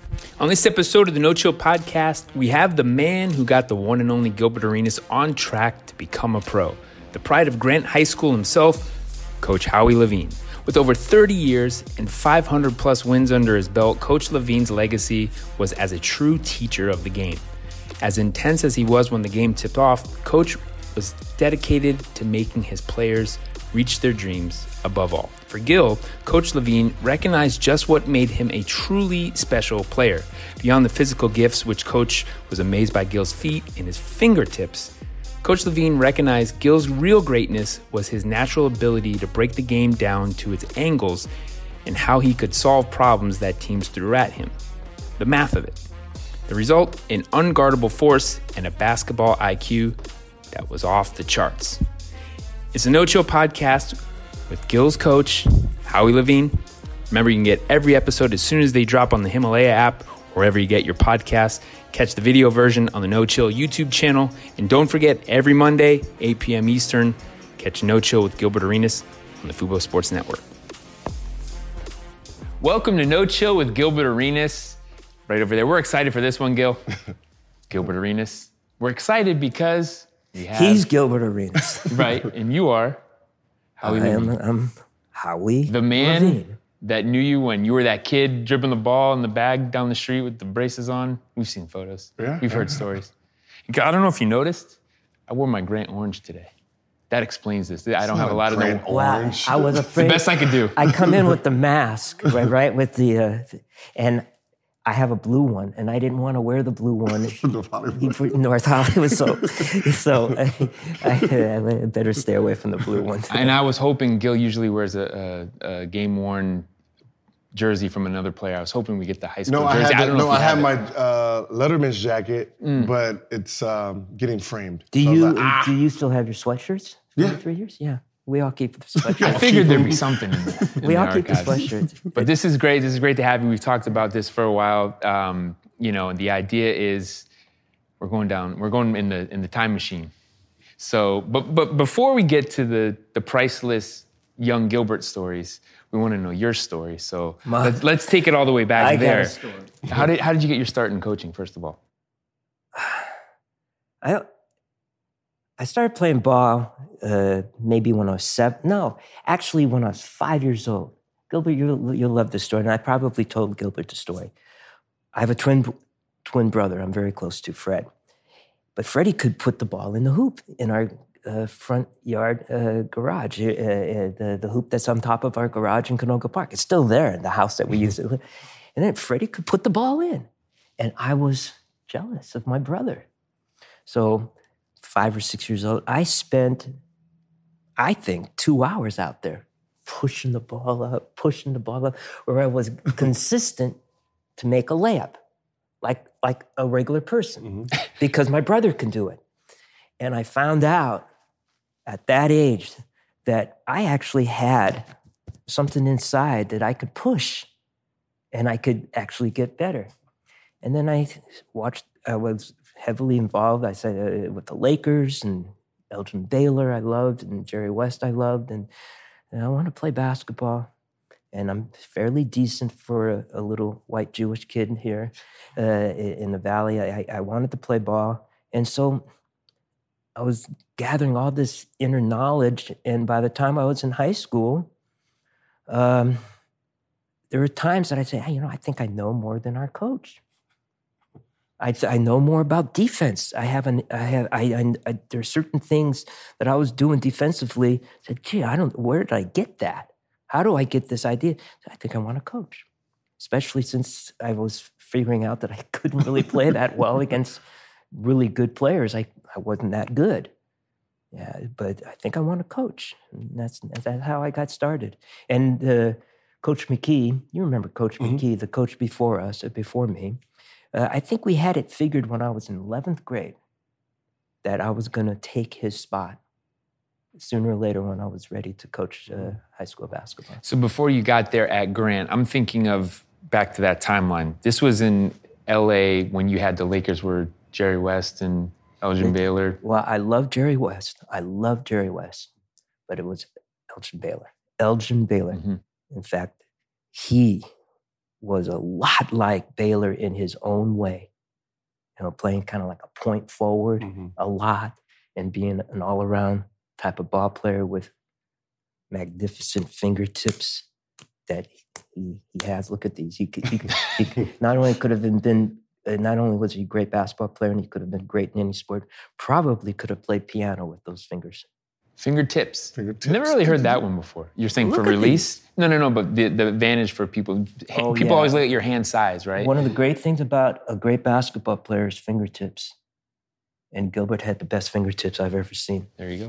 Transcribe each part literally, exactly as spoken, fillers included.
On this episode of the No Chill Podcast, we have the man who got the one and only Gilbert Arenas on track to become a pro. The pride of Grant High School himself, Coach Howie Levine. With over thirty years and five hundred plus wins under his belt, Coach Levine's legacy was as a true teacher of the game. As intense as he was when the game tipped off, Coach was dedicated to making his players reach their dreams above all. For Gil, Coach Levine recognized just what made him a truly special player. Beyond the physical gifts, which Coach was amazed by Gil's feet and his fingertips, Coach Levine recognized Gil's real greatness was his natural ability to break the game down to its angles and how he could solve problems that teams threw at him. The math of it. The result, an unguardable force and a basketball I Q that was off the charts. It's a No Chill Podcast with Gil's coach, Howie Levine. Remember, you can get every episode as soon as they drop on the Himalaya app, wherever you get your podcasts. Catch the video version on the No Chill YouTube channel. And don't forget, every Monday, eight p.m. Eastern, catch No Chill with Gilbert Arenas on the Fubo Sports Network. Welcome to No Chill with Gilbert Arenas. Right over there. We're excited for this one, Gil. Gilbert Arenas. We're excited because we have... He's Gilbert Arenas. Right, and you are... Howie I am, Levine. I'm Howie The man Levine. that knew you when you were that kid dribbling the ball in the bag down the street with the braces on. We've seen photos. Yeah, We've yeah. heard stories. I don't know if you noticed, I wore my Grant Orange today. That explains this. I don't have a lot of Grant the... Wow, Orange. I was afraid. The best I could do. I come in with the mask, right, right with the, uh, and I have a blue one, and I didn't want to wear the blue one. North Hollywood. for North Hollywood, so so I, I, I better stay away from the blue one. And I was hoping, Gil usually wears a, a, a game-worn jersey from another player. I was hoping we get the high school No, I jersey. had, I don't the, know no, if I you had my it. uh, Letterman's jacket, but it's um, getting framed. Do So I was you like, ah. do you still have your sweatshirts? Yeah. Three years, yeah. We all keep the I sweatshirts. figured there'd be something in the, in we the all keep the archives. sweatshirts. But this is great. This is great to have you. We've talked about this for a while. Um, you know, and the idea is we're going down, we're going in the in the time machine. So, but but before we get to the the priceless young Gilbert stories, we want to know your story. So My- let's let's take it all the way back I got there. a story. How did how did you get your start in coaching, first of all? I I started playing ball uh, maybe when I was seven. No, actually when I was five years old. Gilbert, you'll, you'll love this story, and I probably told Gilbert the story. I have a twin twin brother I'm very close to, Fred. But Freddie could put the ball in the hoop in our uh, front yard uh, garage, uh, uh, the, the hoop that's on top of our garage in Canoga Park. It's still there in the house that we used to live. And then Freddie could put the ball in. And I was jealous of my brother. So five or six years old, I spent, I think, two hours out there pushing the ball up, pushing the ball up, where I was consistent to make a layup, like, like a regular person, Mm-hmm. because my brother can do it. And I found out at that age that I actually had something inside that I could push and I could actually get better. And then I watched, I was heavily involved, I said, uh, with the Lakers and Elgin Baylor I loved and Jerry West I loved. And, and I want to play basketball. And I'm fairly decent for a, a little white Jewish kid here uh, in the Valley. I, I wanted to play ball. And so I was gathering all this inner knowledge. And by the time I was in high school, um, there were times that I'd say, hey, you know, I think I know more than our coach. I I know more about defense. I have an I have I, I, I there are certain things that I was doing defensively. I said, gee, I don't. Where did I get that? How do I get this idea? I think I want to coach, especially since I was figuring out that I couldn't really play that well against really good players. I I wasn't that good. Yeah, but I think I want to coach. And that's that's how I got started. And uh, Coach McKee, you remember Coach Mm-hmm. McKee, the coach before us, uh, before me. Uh, I think we had it figured when I was in eleventh grade that I was going to take his spot sooner or later when I was ready to coach uh, high school basketball. So before you got there at Grant, I'm thinking of back to that timeline. This was in L A when you had the Lakers were Jerry West and Elgin Baylor. Well, I love Jerry West. I love Jerry West, but it was Elgin Baylor. Elgin Baylor. Mm-hmm. In fact, he was a lot like Baylor in his own way. You know, playing kind of like a point forward mm-hmm. a lot and being an all-around type of ball player with magnificent fingertips that he, he has. Look at these. He could, he could, he could not only could have been, been uh, not only was he a great basketball player and he could have been great in any sport, probably could have played piano with those fingers. Fingertips. Fingertips. Never really heard that one before. You're saying Look for release? No, no, no, but the, the advantage for people, Oh, people yeah. always look at your hand size, right? One of the great things about a great basketball player is fingertips. And Gilbert had the best fingertips I've ever seen. There you go.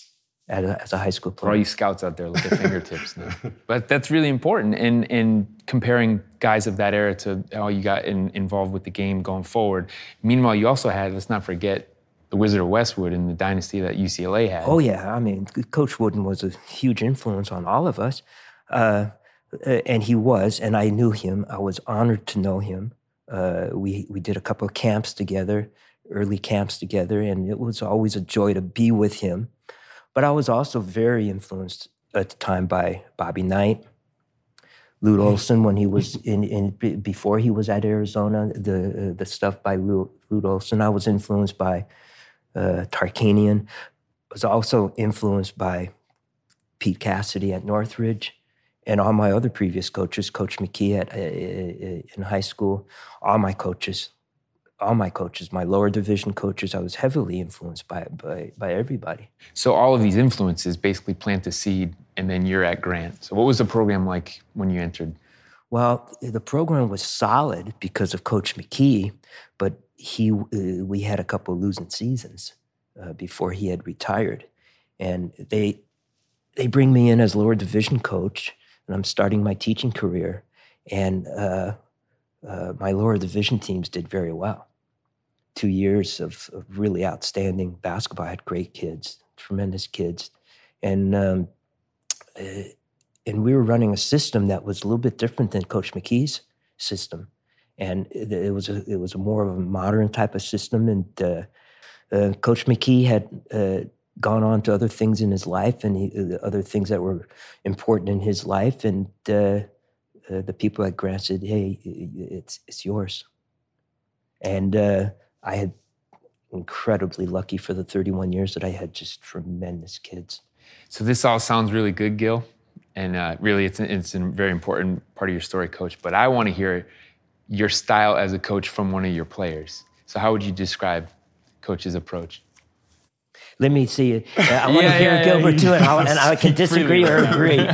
As a, as a high school For player. all you scouts out there, look at fingertips now. But that's really important in, in comparing guys of that era to how you got in, involved with the game going forward. Meanwhile, you also had, let's not forget, the Wizard of Westwood and the dynasty that U C L A had. Oh, yeah. I mean, Coach Wooden was a huge influence on all of us. Uh, and he was, and I knew him. I was honored to know him. Uh, we, we did a couple of camps together, early camps together, and it was always a joy to be with him. But I was also very influenced at the time by Bobby Knight, Lute Olson when he was in, in before he was at Arizona, the uh, the stuff by Lute, Lute Olson. I was influenced by uh, Tarkanian. I was also influenced by Pete Cassidy at Northridge and all my other previous coaches, Coach McKee at, uh, in high school, all my coaches. All my coaches, my lower division coaches, I was heavily influenced by, by by everybody. So all of these influences basically plant a seed, and then you're at Grant. So what was the program like when you entered? Well, the program was solid because of Coach McKee, but he uh, we had a couple of losing seasons uh, before he had retired, and they they bring me in as lower division coach, and I'm starting my teaching career, and uh, uh, my lower division teams did very well. Two years of, of really outstanding basketball. I had great kids, tremendous kids. And um, uh, and we were running a system that was a little bit different than Coach McKee's system. And it, it was a, it was a more of a modern type of system. And uh, uh, Coach McKee had uh, gone on to other things in his life and he, uh, other things that were important in his life. And uh, uh, the people at Grant said, hey, it's, it's yours. And uh, I had incredibly lucky for the thirty-one years that I had just tremendous kids. So this all sounds really good, Gil, and uh, really it's, it's a very important part of your story, Coach, but I want to hear your style as a coach from one of your players. So how would you describe Coach's approach? Let me see it. I want yeah, to hear yeah, Gilbert yeah. too, and I, and I can disagree or agree.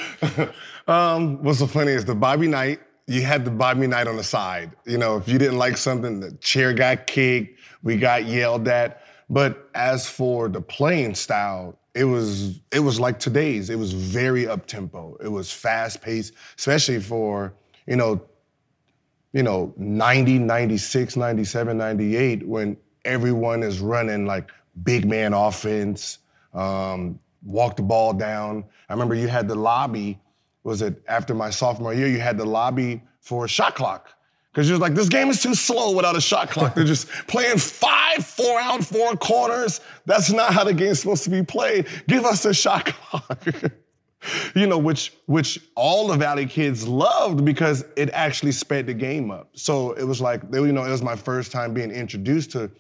um, what's so funny is the Bobby Knight, you had the Bobby Knight on the side. You know, if you didn't like something, the chair got kicked, we got yelled at. But as for the playing style, it was it was like today's. It was very up-tempo. It was fast-paced, especially for, you know, you know, ninety, ninety-six, ninety-seven, ninety-eight, when everyone is running like big man offense, um, walk the ball down. I remember you had the lobby. Was it after my sophomore year, you had the lobby for a shot clock. Because you're like, this game is too slow without a shot clock. They're just playing five, four out, four corners. That's not how the game's supposed to be played. Give us a shot clock. You know, which which all the Valley kids loved because it actually sped the game up. So it was like, you know, it was my first time being introduced to,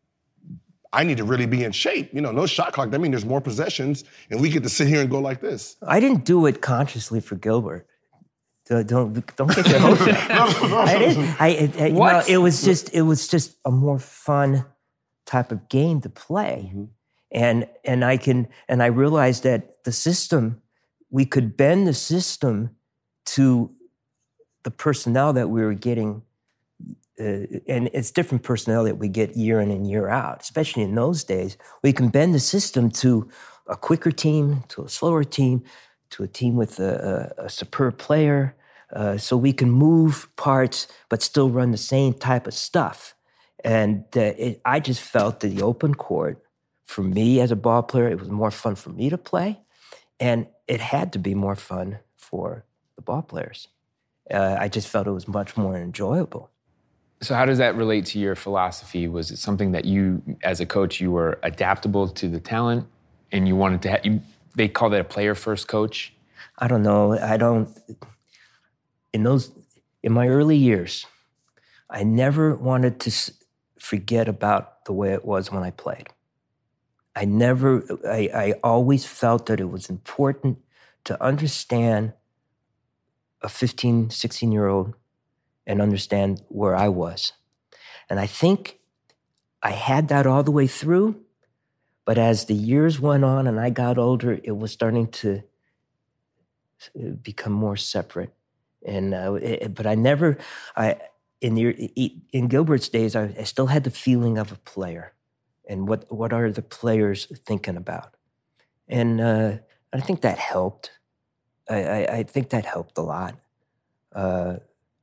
I need to really be in shape. You know, no shot clock. That means there's more possessions, and we get to sit here and go like this. I didn't do it consciously for Gilbert. Don't don't, don't get your hopes up. I didn't. I, it, it, What? You know, it was just it was just a more fun type of game to play, Mm-hmm. and and I can and I realized that the system, we could bend the system to the personnel that we were getting. Uh, and it's different personnel that we get year in and year out, especially in those days. We can bend the system to a quicker team, to a slower team, to a team with a, a, a superb player. Uh, so we can move parts, but still run the same type of stuff. And uh, it, I just felt that the open court, for me as a ball player, it was more fun for me to play. And it had to be more fun for the ball players. Uh, I just felt it was much more enjoyable. So how does that relate to your philosophy? Was it something that you, as a coach, you were adaptable to the talent and you wanted to have, you, they call that a player-first coach? I don't know. I don't, in those, in my early years, I never wanted to forget about the way it was when I played. I never, I, I always felt that it was important to understand a fifteen, sixteen-year-old and understand where I was. And I think I had that all the way through, but as the years went on and I got older, it was starting to become more separate. And uh, it, but I never, I in the in Gilbert's days, I, I still had the feeling of a player, and what what are the players thinking about? And uh, I think that helped. I, I, I think that helped a lot. Uh,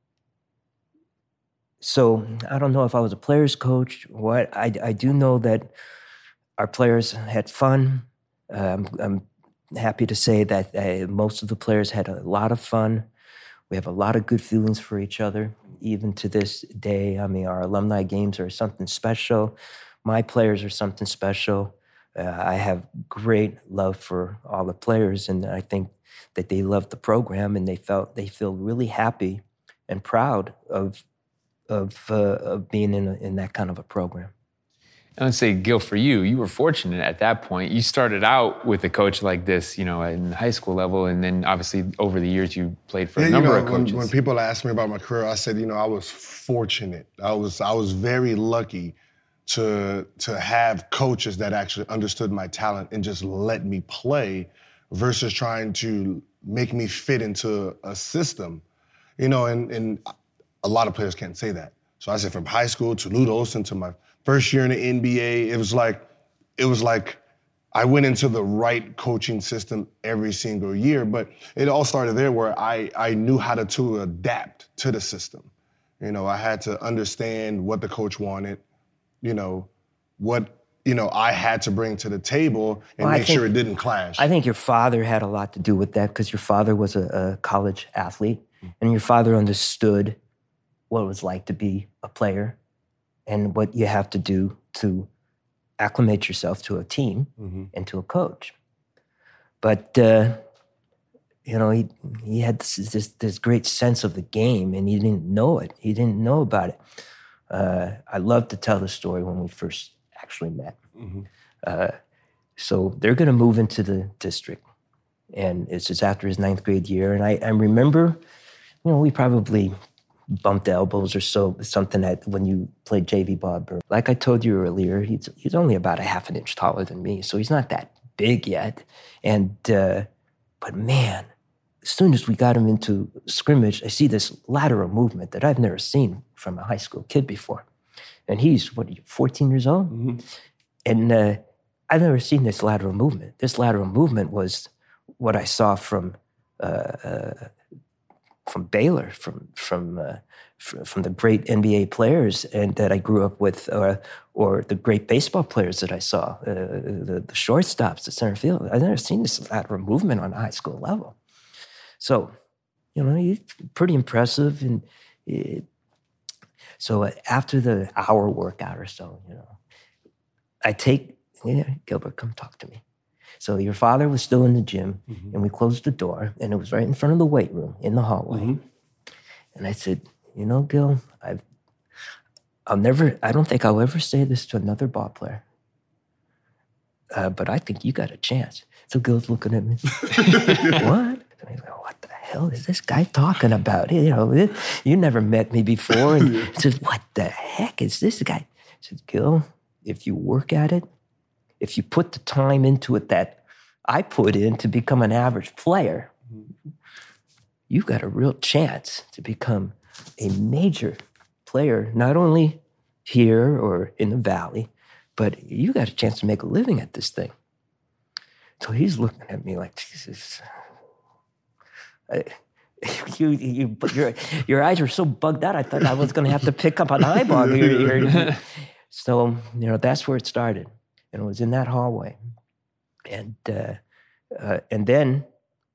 so I don't know if I was a player's coach or what. I, I do know that our players had fun. Um, I'm happy to say that uh, most of the players had a lot of fun. We have a lot of good feelings for each other, even to this day. I mean, our alumni games are something special. My players are something special. Uh, I have great love for all the players, and I think that they love the program, and they felt they feel really happy and proud of of uh, of being in a, in that kind of a program. I would say, Gil, for you, you were fortunate at that point. You started out with a coach like this, you know, in high school level, and then obviously over the years you played for yeah, a number you know, of coaches. When, when people ask me about my career, I said, you know, I was fortunate. I was I was very lucky to to have coaches that actually understood my talent and just let me play, versus trying to make me fit into a system, you know. And and a lot of players can't say that. So I said, from high school to Lute Olson to my first year in the N B A, it was like, it was like I went into the right coaching system every single year. But it all started there, where I, I knew how to, to adapt to the system. You know, I had to understand what the coach wanted, you know, what, you know, I had to bring to the table and well, make think, sure it didn't clash. I think your father had a lot to do with that, because your father was a, a college athlete, mm-hmm. and your father understood what it was like to be a player and what you have to do to acclimate yourself to a team mm-hmm. and to a coach. But, uh, you know, he he had this, this this great sense of the game, and he didn't know it. He didn't know about it. Uh, I love to tell the story when we first actually met. Mm-hmm. Uh, so they're going to move into the district, and it's just after his ninth grade year. And I, I remember, you know, we probably bumped elbows or so, something that when you played J V ball. Like I told you earlier, he's he's only about a half an inch taller than me, so he's not that big yet. And uh, but man, as soon as we got him into scrimmage, I see this lateral movement that I've never seen from a high school kid before. And he's, what, fourteen years old? Mm-hmm. And uh, I've never seen this lateral movement. This lateral movement was what I saw from uh, uh, from Baylor, from from uh, f- from the great N B A players and that I grew up with, or or the great baseball players that I saw, uh, the, the shortstops, the center field. I've never seen this lateral movement on a high school level. So, you know, he's pretty impressive. And it, so after the hour workout or so, you know, I take, yeah, Gilbert, come talk to me. So your father was still in the gym, mm-hmm. and we closed the door, and it was right in front of the weight room in the hallway. Mm-hmm. And I said, you know, Gil, I've, I'll never, I don't think I'll ever say this to another ball player, uh, but I think you got a chance. So Gil's looking at me, what? And I go, what the hell is this guy talking about? You know, you never met me before. And he says, what the heck is this guy? I said, Gil, if you work at it, if you put the time into it that I put in to become an average player, you've got a real chance to become a major player, not only here or in the Valley, but you got a chance to make a living at this thing. So he's looking at me like, Jesus. I, you, you, your, your eyes were so bugged out, I thought I was going to have to pick up an eyeball here. So, you know, that's where it started. And it was in that hallway. And uh, uh, and then,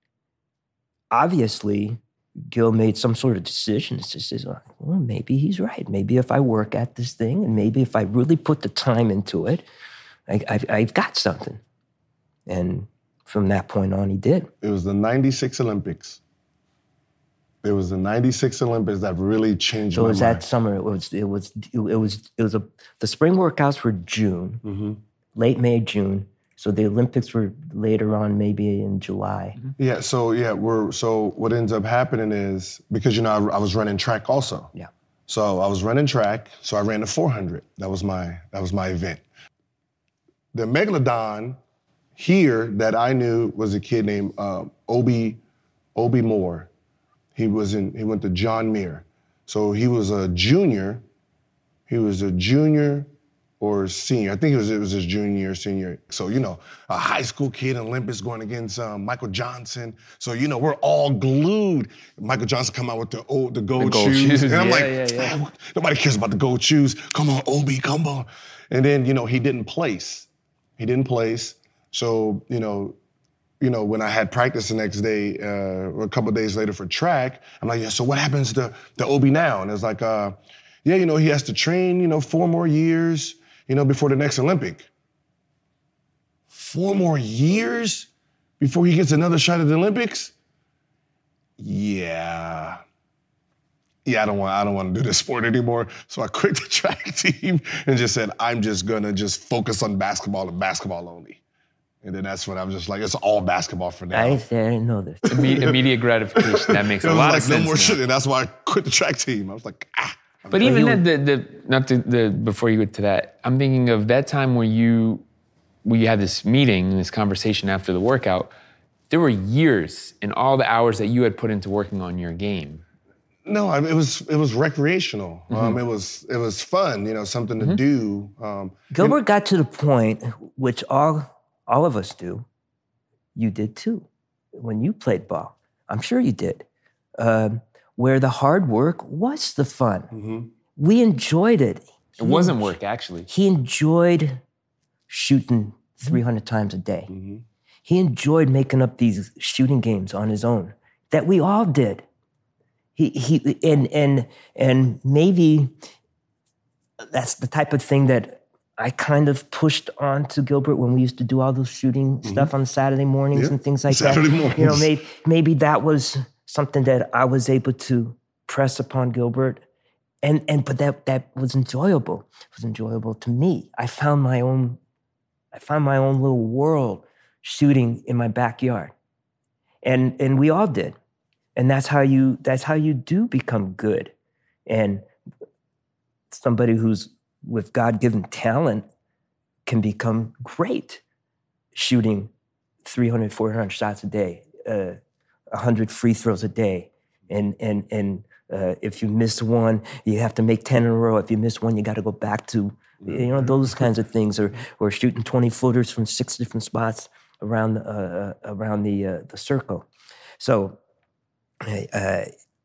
obviously, Gil made some sort of decision. He says, well, maybe he's right. Maybe if I work at this thing, and maybe if I really put the time into it, I, I've, I've got something. And from that point on, he did. It was the ninety-six Olympics. It was the ninety-six Olympics that really changed So my it was mind. that summer. It was. It was. It was. It was a. The spring workouts were June, Mm-hmm. late May, June. So the Olympics were later on, maybe in July. Yeah, so yeah, we're so what ends up happening is because you know I, I was running track also. Yeah. So I was running track, so I ran the four hundred. That was my that was my event. The Megalodon here that I knew was a kid named uh, Obi Obi Moore. He was in he went to John Muir. So he was a junior. He was a junior or senior. I think it was it was his junior or senior. So, you know, a high school kid in Olympus going against um, Michael Johnson. So, you know, we're all glued. Michael Johnson come out with the old, the gold, The gold shoes. shoes, And I'm yeah, like, yeah, yeah. "Man, nobody cares about the gold shoes. Come on, Obi, come on. And then, you know, he didn't place. He didn't place. So, you know, you know, when I had practice the next day, uh, or a couple of days later for track, I'm like, yeah, so what happens to, to Obi now? And it's like, uh, yeah, you know, he has to train, you know, four more years, you know, before the next Olympic. Four more years before he gets another shot at the Olympics? Yeah. Yeah, I don't want I don't want to do this sport anymore. So I quit the track team and just said, I'm just gonna just focus on basketball and basketball only. And then that's when I'm just like, it's all basketball for now. I, I didn't know this. Imme- immediate gratification. That makes It a was lot like of no sense. more now. shit, and that's why I quit the track team. I was like, ah. But even then, the, the not the, the before you get to that, I'm thinking of that time where you where you had this meeting, this conversation after the workout. There were years and all the hours that you had put into working on your game. No, I mean, it was it was recreational. Mm-hmm. Um, it was it was fun, you know, something to mm-hmm. do. Um, Gilbert got to the point, which all all of us do. You did too, when you played ball. I'm sure you did. Um, where the hard work was the fun. Mm-hmm. We enjoyed it. It he, wasn't work, actually. He enjoyed shooting three hundred times a day. Mm-hmm. He enjoyed making up these shooting games on his own that we all did. He he and and and maybe that's the type of thing that I kind of pushed on to Gilbert when we used to do all those shooting mm-hmm. stuff on Saturday mornings yeah. and things like Saturday that. Mornings. You know, maybe maybe that was something that I was able to press upon Gilbert, and and but that that was enjoyable. It was enjoyable to me. I found my own, I found my own little world shooting in my backyard, and and we all did, and that's how you that's how you do become good, and somebody who's with God-given talent can become great shooting three hundred, four hundred shots a day. Uh, one hundred free throws a day. And and and uh, if you miss one, you have to make ten in a row. If you miss one, you got to go back to, you know, those kinds of things. Or or shooting twenty footers from six different spots around uh, around the uh, the circle. So, uh,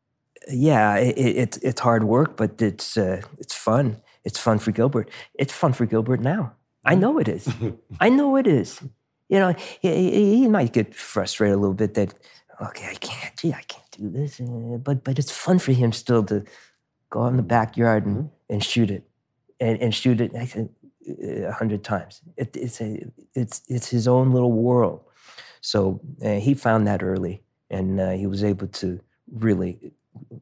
yeah, it, it, it's hard work, but it's uh, it's fun. It's fun for Gilbert. It's fun for Gilbert now. I know it is. I know it is. You know, he, he might get frustrated a little bit that, okay, I can't, gee, I can't do this. But but it's fun for him still to go out in the backyard and, and shoot it. And, and shoot it I said, a hundred times. It, it's, a, it's, it's his own little world. So uh, he found that early, and uh, he was able to really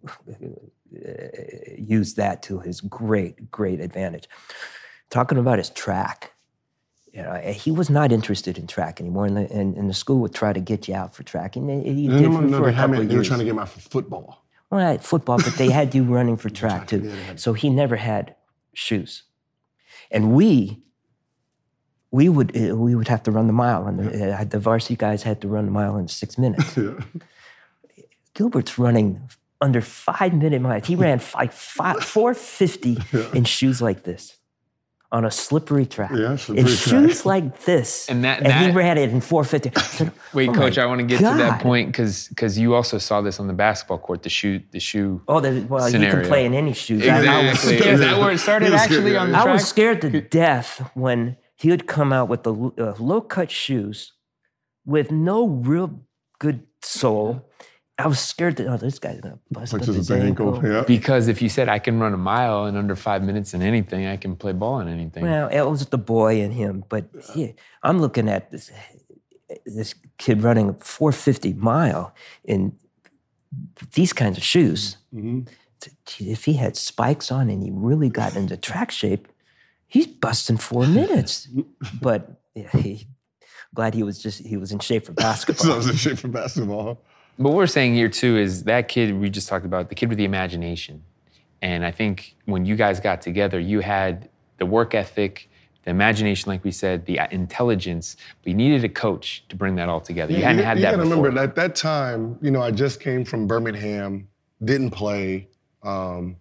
use that to his great, great advantage. Talking about his track, you know, he was not interested in track anymore, and the, and, and the school would try to get you out for track, and he no, did no, for, no, for they, a couple me, of they were years. trying to get him out for football. Well, right, football, but they had you running for track too. Yeah, so he never had shoes, and we we would we would have to run the mile, and the, uh, the varsity guys had to run the mile in six minutes. Yeah. Gilbert's running under five minute miles. He ran like five, four fifty yeah. in shoes like this on a slippery track. Yeah, slippery in track. shoes like this. And that, and that, he ran it in four fifty. Said, wait, oh Coach, I want to get God. to that point because because you also saw this on the basketball court, the shoe, the shoe. Oh, the, well, scenario. you can play in any shoes. Exactly. I, I was scared. Is that where it started actually on the I track? was scared to death when he would come out with the uh, low-cut shoes with no real good sole. I was scared that, oh, this guy's going to bust up his ankle. ankle. Yeah. Because if you said, I can run a mile in under five minutes in anything, I can play ball in anything. Well, it was the boy in him. But he, I'm looking at this this kid running a four fifty mile in these kinds of shoes, Mm-hmm. if he had spikes on and he really got into track shape, he's busting four minutes. But yeah, he, glad he was just he was in shape for basketball. So I was in shape for basketball. But what we're saying here too is that kid we just talked about, the kid with the imagination. And I think when you guys got together, you had the work ethic, the imagination, like we said, the intelligence, but you needed a coach to bring that all together. You Yeah, hadn't you, had you that gotta before. remember, at that time, you know, I just came from Birmingham, didn't play. Um,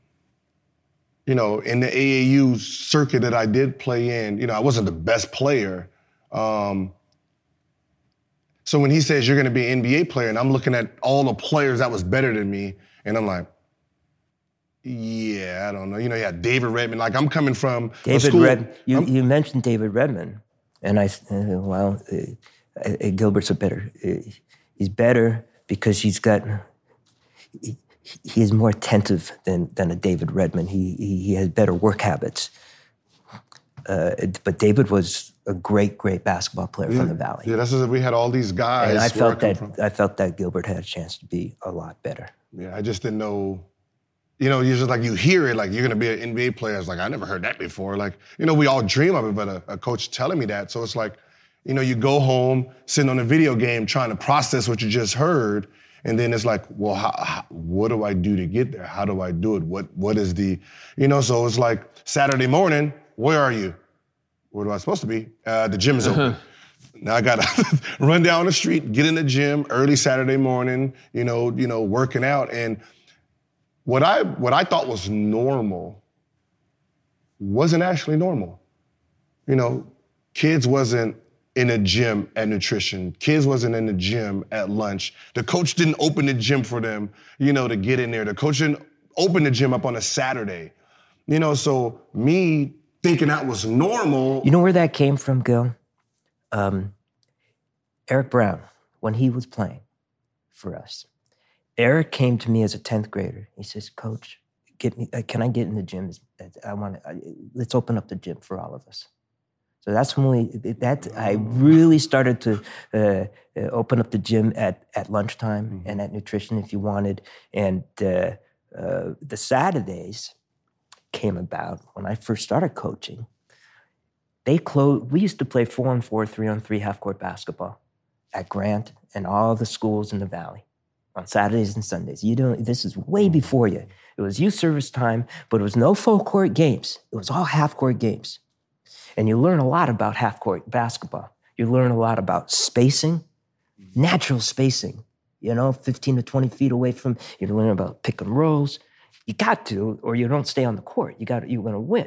you know, in the A A U circuit that I did play in, you know, I wasn't the best player. Um, so when he says you're gonna be an N B A player, and I'm looking at all the players that was better than me, and I'm like, yeah, I don't know. You know, yeah, David Redmond. Like, I'm coming from a David school. Redmond. You, I'm- you mentioned David Redmond, and I uh, well, uh, uh, Gilbert's a better. Uh, he's better because he's got. He, he is more attentive than than a David Redmond. He he, he has better work habits. Uh, but David was a great, great basketball player yeah, from the Valley. Yeah, that's what we had all these guys. And I where felt come that from. I felt that Gilbert had a chance to be a lot better. Yeah, I just didn't know. You know, you just like you hear it, like you're gonna be an N B A player. It's like I never heard that before. Like, you know, we all dream of it, but a, a coach telling me that. So it's like, you know, you go home, sitting on a video game, trying to process what you just heard, and then it's like, well, how, how, what do I do to get there? How do I do it? What what is the, you know? So it's like Saturday morning. Where are you? Where am I supposed to be? Uh, the gym is open. Now I gotta run down the street, get in the gym early Saturday morning. You know, you know, working out. And what I what I thought was normal wasn't actually normal. You know, kids wasn't in a gym at nutrition. Kids wasn't in the gym at lunch. The coach didn't open the gym for them, you know, to get in there. The coach didn't open the gym up on a Saturday. You know, so me thinking that was normal. You know where that came from, Gil? Um, Eric Brown, when he was playing for us, Eric came to me as a tenth grader. He says, "Coach, get me. Uh, can I get in the gym? I want to. Let's open up the gym for all of us." So that's when we. That I really started to uh, uh, open up the gym at at lunchtime mm-hmm. and at nutrition if you wanted. And uh, uh, the Saturdays came about when I first started coaching. They closed. We used to play four on four, three on three half court basketball at Grant and all the schools in the Valley on Saturdays and Sundays. You don't. This is way before you. It was youth service time, but it was no full court games. It was all half court games, and you learn a lot about half court basketball. You learn a lot about spacing, natural spacing. You know, fifteen to twenty feet away from. You learn about pick and rolls. You got to, or you don't stay on the court. You got. You're going to win,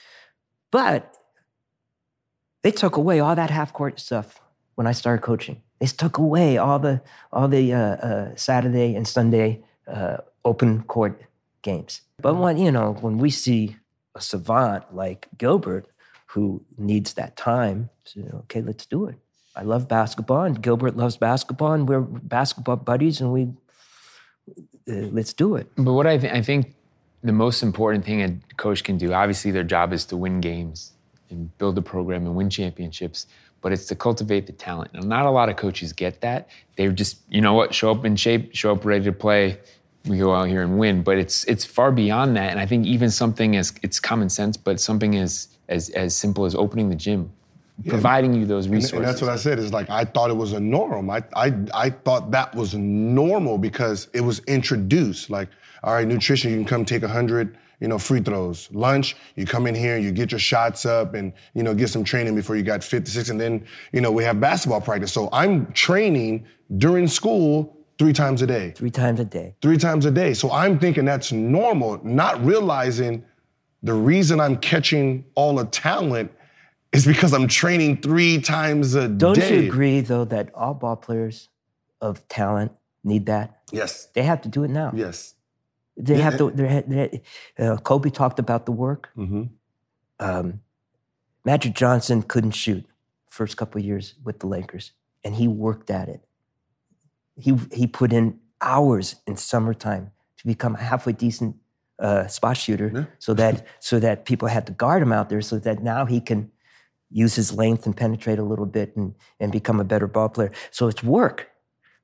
but they took away all that half court stuff when I started coaching. They took away all the all the uh, uh, Saturday and Sunday uh, open court games. But when you know when we see a savant like Gilbert who needs that time, so, okay, let's do it. I love basketball, and Gilbert loves basketball, and we're basketball buddies, and we uh, let's do it. But what I, th- I think the most important thing a coach can do, obviously their job is to win games and build a program and win championships, but it's to cultivate the talent. Now, not a lot of coaches get that. They're just, you know what, show up in shape, show up ready to play, we go out here and win. But it's it's far beyond that. And I think even something as, it's common sense, but something as as as simple as opening the gym, yeah. providing you those resources. And, and that's what I said, is like, I thought it was a norm. I, I, I thought that was normal because it was introduced. Like, all right, nutrition, you can come take one hundred, you know, free throws. Lunch, you come in here, you get your shots up and, you know, get some training before you got fifty-six. And then, you know, we have basketball practice. So I'm training during school three times a day. Three times a day. Three times a day. So I'm thinking that's normal, not realizing the reason I'm catching all the talent is because I'm training three times a Don't day. Don't you agree, though, that all ball players of talent need that? Yes. They have to do it now. Yes. They yeah, have to. They're, they're, uh, Kobe talked about the work. Mm-hmm. Um, Magic Johnson couldn't shoot first couple of years with the Lakers, and he worked at it. He he put in hours in summertime to become a halfway decent uh, spot shooter, yeah. so that so that people had to guard him out there, so that now he can use his length and penetrate a little bit and and become a better ball player. So it's work.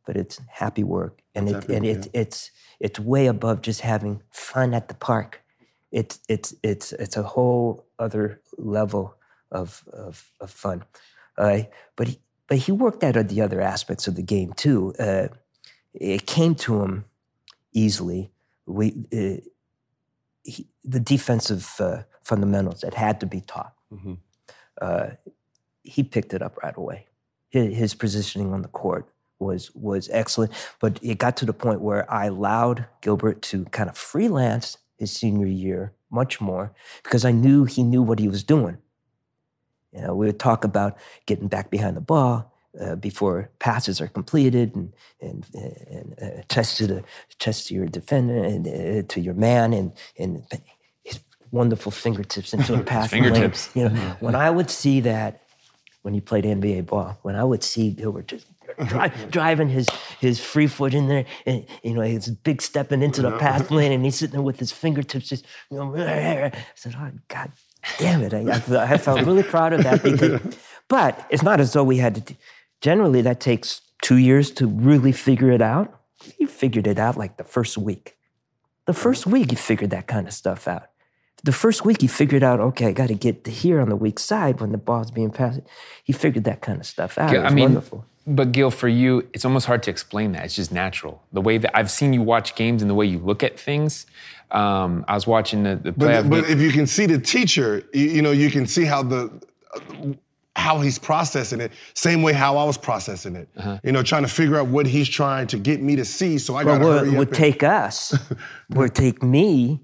but it's happy work, and It's it happy and work, it, it's it's way above just having fun at the park. It's it's it's it's a whole other level of of, of fun. Uh, but he, but he worked out the other aspects of the game too. Uh, it came to him easily. We uh, he, the defensive uh, fundamentals that had to be taught. Mm-hmm. Uh, he picked it up right away. His, his positioning on the court was was excellent, but it got to the point where I allowed Gilbert to kind of freelance his senior year much more because I knew he knew what he was doing. You know, we would talk about getting back behind the ball uh, before passes are completed, and and, and uh, chest to the chest to your defender and uh, to your man, and and his wonderful fingertips into a pass. Fingertips. Lane. You know, when I would see that when he played N B A ball, when I would see Gilbert just dri- driving his his free foot in there, and you know, he's big stepping into the pass lane, and he's sitting there with his fingertips just, you know, I said, "Oh God damn it!" I, I, felt, I felt really proud of that. Because, but it's not as though we had to. Generally, that takes two years to really figure it out. He figured it out like the first week. The first week, he figured that kind of stuff out. The first week, he figured out, okay, I got to get to here on the weak side when the ball's being passed. He figured that kind of stuff out. Gil, it was I mean, wonderful. But Gil, for you, it's almost hard to explain that. It's just natural. The way that I've seen you watch games and the way you look at things. Um, I was watching the, the playoff. But, but game. if you can see the teacher, you, you know, you can see how the uh, how he's processing it. Same way how I was processing it. Uh-huh. You know, trying to figure out what he's trying to get me to see. So I got to well, hurry it up. would and... take us, would take me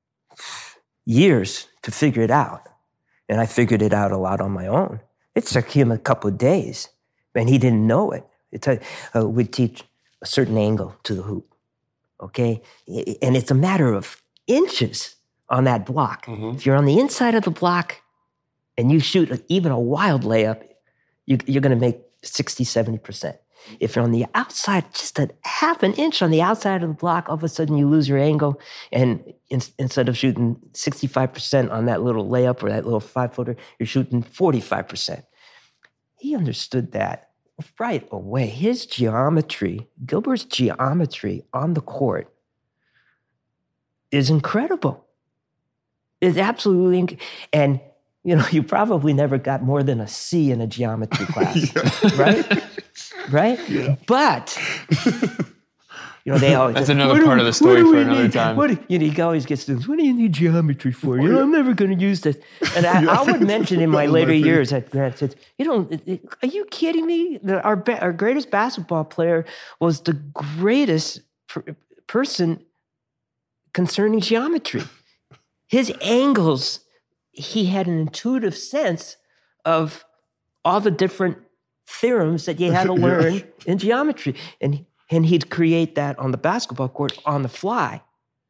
years to figure it out. And I figured it out a lot on my own. It took him a couple of days, and he didn't know it. it took, uh, we'd teach a certain angle to the hoop, okay? And it's a matter of inches on that block. Mm-hmm. If you're on the inside of the block and you shoot a, even a wild layup, you, you're going to make sixty, seventy percent. If you're on the outside, just a half an inch on the outside of the block, all of a sudden you lose your angle, and in, instead of shooting sixty-five percent on that little layup or that little five-footer, you're shooting forty-five percent. He understood that right away. His geometry, Gilbert's geometry on the court is incredible. It's absolutely, inc- and you know, you probably never got more than a C in a geometry class, right? Right? Yeah. But, you know, they always... That's another part of the story for another need? time. What do, you know, he always gets this, what do you need geometry for? You know, I'm never going to use this. And I, I would mention in my later years that Grant said, you know, are you kidding me? The, our, our greatest basketball player was the greatest per, person concerning geometry. His angles, he had an intuitive sense of all the different theorems that you had to learn yes. in geometry. And and he'd create that on the basketball court on the fly.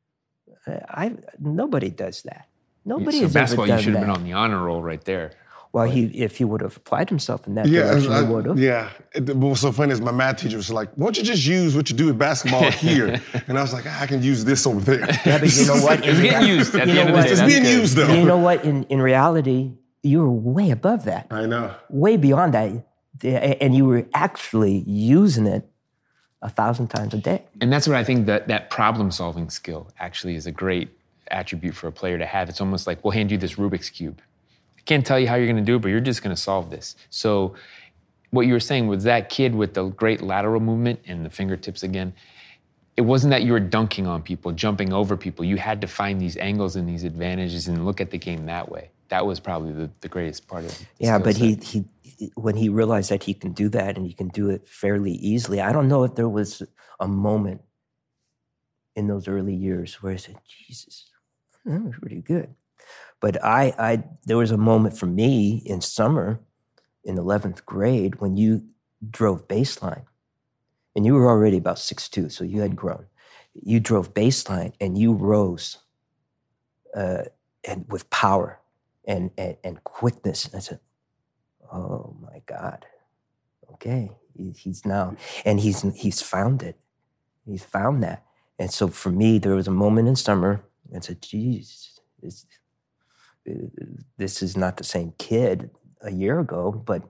I Nobody does that. Nobody so has basketball, ever done you should have that. been on the honor roll right there. Well, but. he if he would have applied himself in that yeah, direction, I, he would have. Yeah. It, what was so funny is my math teacher was like, why don't you just use what you do with basketball here? And I was like, I can use this over there. Yeah, but you know what? It's getting used at the end of the day. It's being used, though. You know what? In, in reality, you were way above that. I know. Way beyond that. And you were actually using it a thousand times a day. And that's what I think that that problem-solving skill actually is a great attribute for a player to have. It's almost like, we'll hand you this Rubik's Cube. I can't tell you how you're going to do it, but you're just going to solve this. So what you were saying was that kid with the great lateral movement and the fingertips again, it wasn't that you were dunking on people, jumping over people. You had to find these angles and these advantages and look at the game that way. That was probably the, the greatest part of it. Yeah, but he, he when he realized that he can do that and he can do it fairly easily, I don't know if there was a moment in those early years where I said, Jesus, that was pretty good. But I, I, there was a moment for me in summer in eleventh grade when you drove baseline. And you were already about six two, so you had grown. You drove baseline and you rose uh, and with power and, and, and quickness. And I said, oh my God, okay. He, he's now, and he's he's found it. He's found that. And so for me, there was a moment in summer and I said, geez, this, this is not the same kid a year ago, but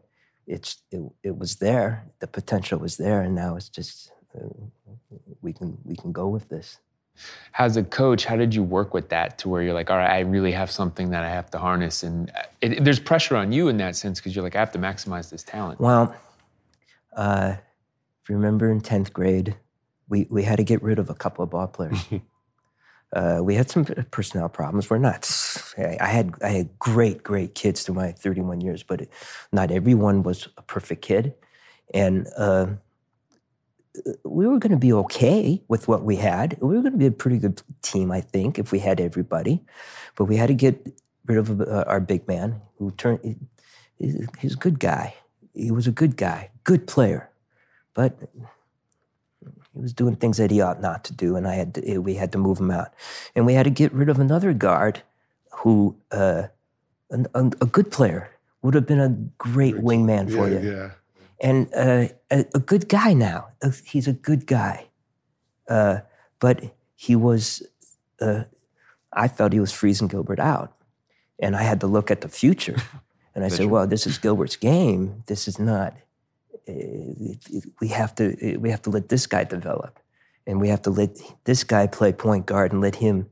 it's it, it was there. The potential was there, and now it's just uh, we can we can go with this. As a coach, how did you work with that to where you're like, all right, I really have something that I have to harness, and it, it, there's pressure on you in that sense because you're like, I have to maximize this talent. Well, uh, if you remember in tenth grade, we we had to get rid of a couple of ball players. Uh, we had some personnel problems. We're not. I had I had great great kids through my thirty-one years, but it, not everyone was a perfect kid, and uh, we were going to be okay with what we had. We were going to be a pretty good team, I think, if we had everybody. But we had to get rid of uh, our big man, who turned. He, he's a good guy. He was a good guy, good player, but he was doing things that he ought not to do, and I had to, we had to move him out. And we had to get rid of another guard who, uh, an, a, a good player, would have been a great wingman for yeah, you. Yeah. And uh, a, a good guy now. Uh, He's a good guy. Uh, but he was, uh, I felt he was freezing Gilbert out. And I had to look at the future. And I said, well, this is Gilbert's game. This is not... we have to we have to let this guy develop, and we have to let this guy play point guard and let him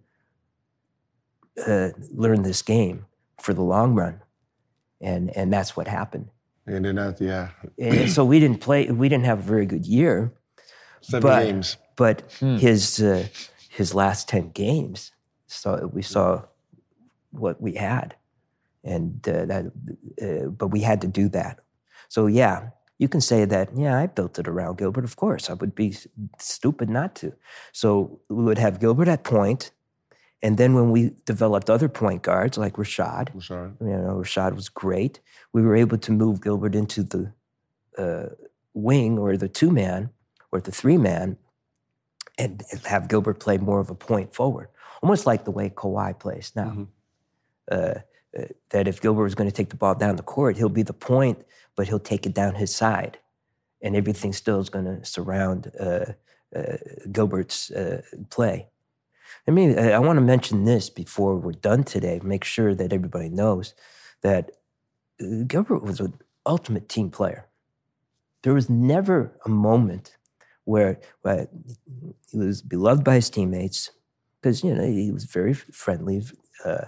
uh, learn this game for the long run, and and that's what happened. And then that, yeah. And so we didn't play. We didn't have a very good year. Seven but, games. But hmm. his uh, his last ten games, so we saw what we had, and uh, that. Uh, but we had to do that. So yeah. You can say that, yeah, I built it around Gilbert. Of course, I would be stupid not to. So we would have Gilbert at point, and then when we developed other point guards like Rashad, Rashad, you know, Rashad was great. We were able to move Gilbert into the uh, wing or the two-man or the three-man and have Gilbert play more of a point forward, almost like the way Kawhi plays now. Mm-hmm. Uh, uh, that if Gilbert was going to take the ball down the court, he'll be the point, but he'll take it down his side, and everything still is going to surround uh, uh, Gilbert's uh, play. I mean, I, I want to mention this before we're done today, make sure that everybody knows that uh, Gilbert was an ultimate team player. There was never a moment where, where he was beloved by his teammates, because, you know, he was very friendly, uh,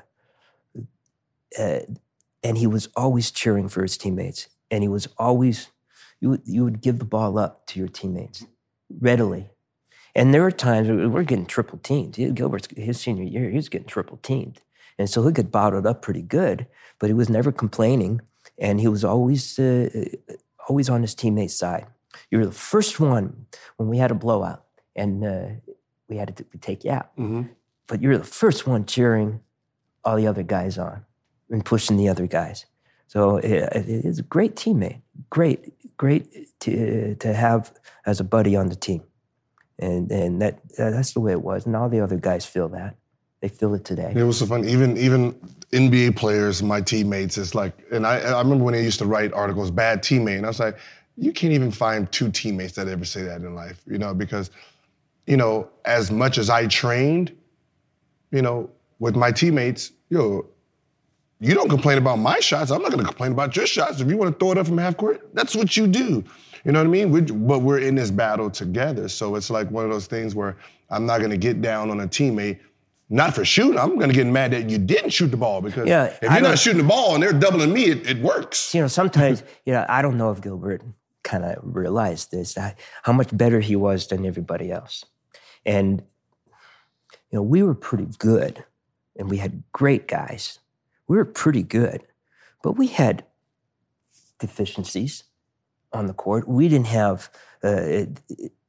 uh, and he was always cheering for his teammates. And he was always, you would, you would give the ball up to your teammates readily. And there were times where we're getting triple teamed. Gilbert's, his senior year, he was getting triple teamed. And so he got bottled up pretty good, but he was never complaining. And he was always, uh, always on his teammate's side. You were the first one when we had a blowout and uh, we had to take you out. Mm-hmm. But you were the first one cheering all the other guys on and pushing the other guys. So it, it's a great teammate, great, great to, to have as a buddy on the team. And and that that's the way it was. And all the other guys feel that. They feel it today. It was so fun. Even even N B A players, my teammates, it's like, and I, I remember when they used to write articles, bad teammate. And I was like, you can't even find two teammates that ever say that in life, you know, because, you know, as much as I trained, you know, with my teammates, yo, you don't complain about my shots. I'm not going to complain about your shots. If you want to throw it up from half court, that's what you do. You know what I mean? We're, but we're in this battle together. So it's like one of those things where I'm not going to get down on a teammate, not for shooting. I'm going to get mad that you didn't shoot the ball because yeah, if you're not shooting the ball and they're doubling me, it, it works. You know, sometimes, you know, I don't know if Gilbert kind of realized this, that how much better he was than everybody else. And, you know, we were pretty good and we had great guys. We were pretty good, but we had deficiencies on the court. We didn't have, uh, it,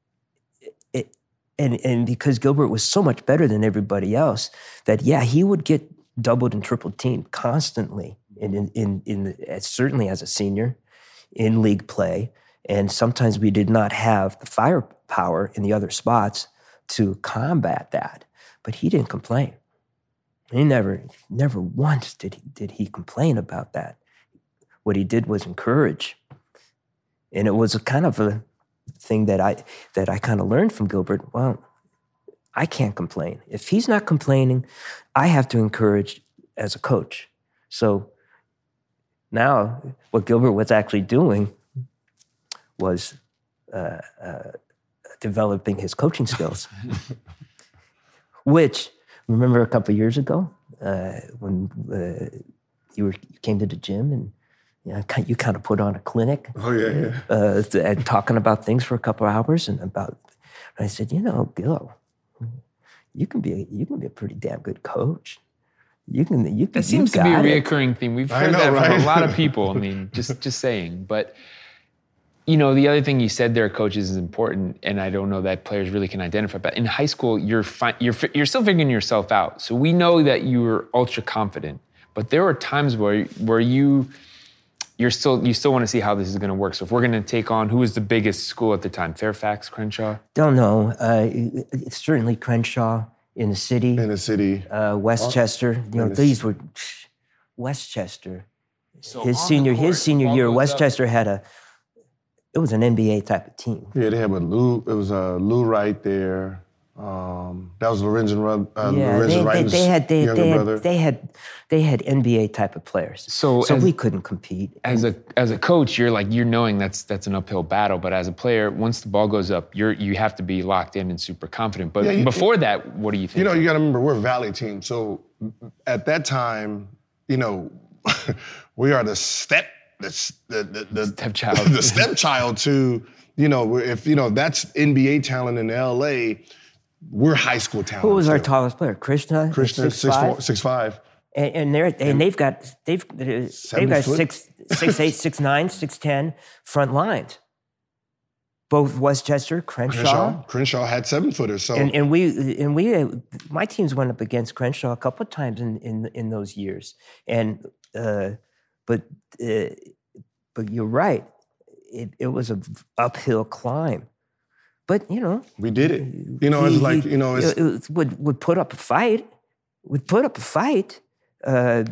it, and and because Gilbert was so much better than everybody else, that yeah, he would get doubled and triple teamed constantly, in in in, in the, certainly as a senior, in league play, and sometimes we did not have the firepower in the other spots to combat that. But he didn't complain. He never, never once did he did he complain about that. What he did was encourage. And it was a kind of a thing that I that I kind of learned from Gilbert. Well, I can't complain. If he's not complaining, I have to encourage as a coach. So now what Gilbert was actually doing was uh, uh, developing his coaching skills, which, remember a couple of years ago uh, when uh, you were you came to the gym and you know, you kind of put on a clinic. Oh, yeah, yeah. Uh, and talking about things for a couple of hours and about, and I said, you know, Gil, you can be a, you can be a pretty damn good coach. You can, you can. That seems to be a reoccurring theme. We've heard know, that right? from a lot of people. I mean, just just saying. But you know, the other thing you said there, coaches, is important, and I don't know that players really can identify. But in high school, you're fi- you're fi- you're still figuring yourself out. So we know that you were ultra confident, but there were times where where you you're still you still want to see how this is going to work. So if we're going to take on, who was the biggest school at the time? Fairfax, Crenshaw? Don't know. Uh, it's certainly Crenshaw in the city. In the city. Uh, Westchester. You know, the these were Westchester. So his on the senior court, his senior ball year, goes up. Westchester had a. It was an N B A type of team. Yeah, they had a Lou. It was a uh, Lou Wright there. Um, that was Lorenzen Wright. Uh, Yeah, Lorenzen they, they, Wright's they had they, younger they brother. had they had they had N B A type of players. So so as- we couldn't compete. As a as a coach, you're like you're knowing that's that's an uphill battle. But as a player, once the ball goes up, you're you have to be locked in and super confident. But Yeah, you- before that, what do you think? You know, you got to remember we're a Valley team. So at that time, you know, we are the step the the the, the Stepchild. the stepchild to, you know, if you know that's N B A talent in L A, we're high school talent. Who was our too. tallest player? Krishna. at Krishna, six six, five? four, six five. And, and they're and they've got they've they've Seven got foot? six six eight six nine six ten front lines. Both Westchester, Crenshaw, Crenshaw, Crenshaw had seven footers. So and and we and we uh, my teams went up against Crenshaw a couple of times in in, in those years. And uh, but uh, but you're right, it it was an uphill climb. But you know, we did it. You know, it's he- like he- you know, it's it- it would would put up a fight, would put up a fight. Uh,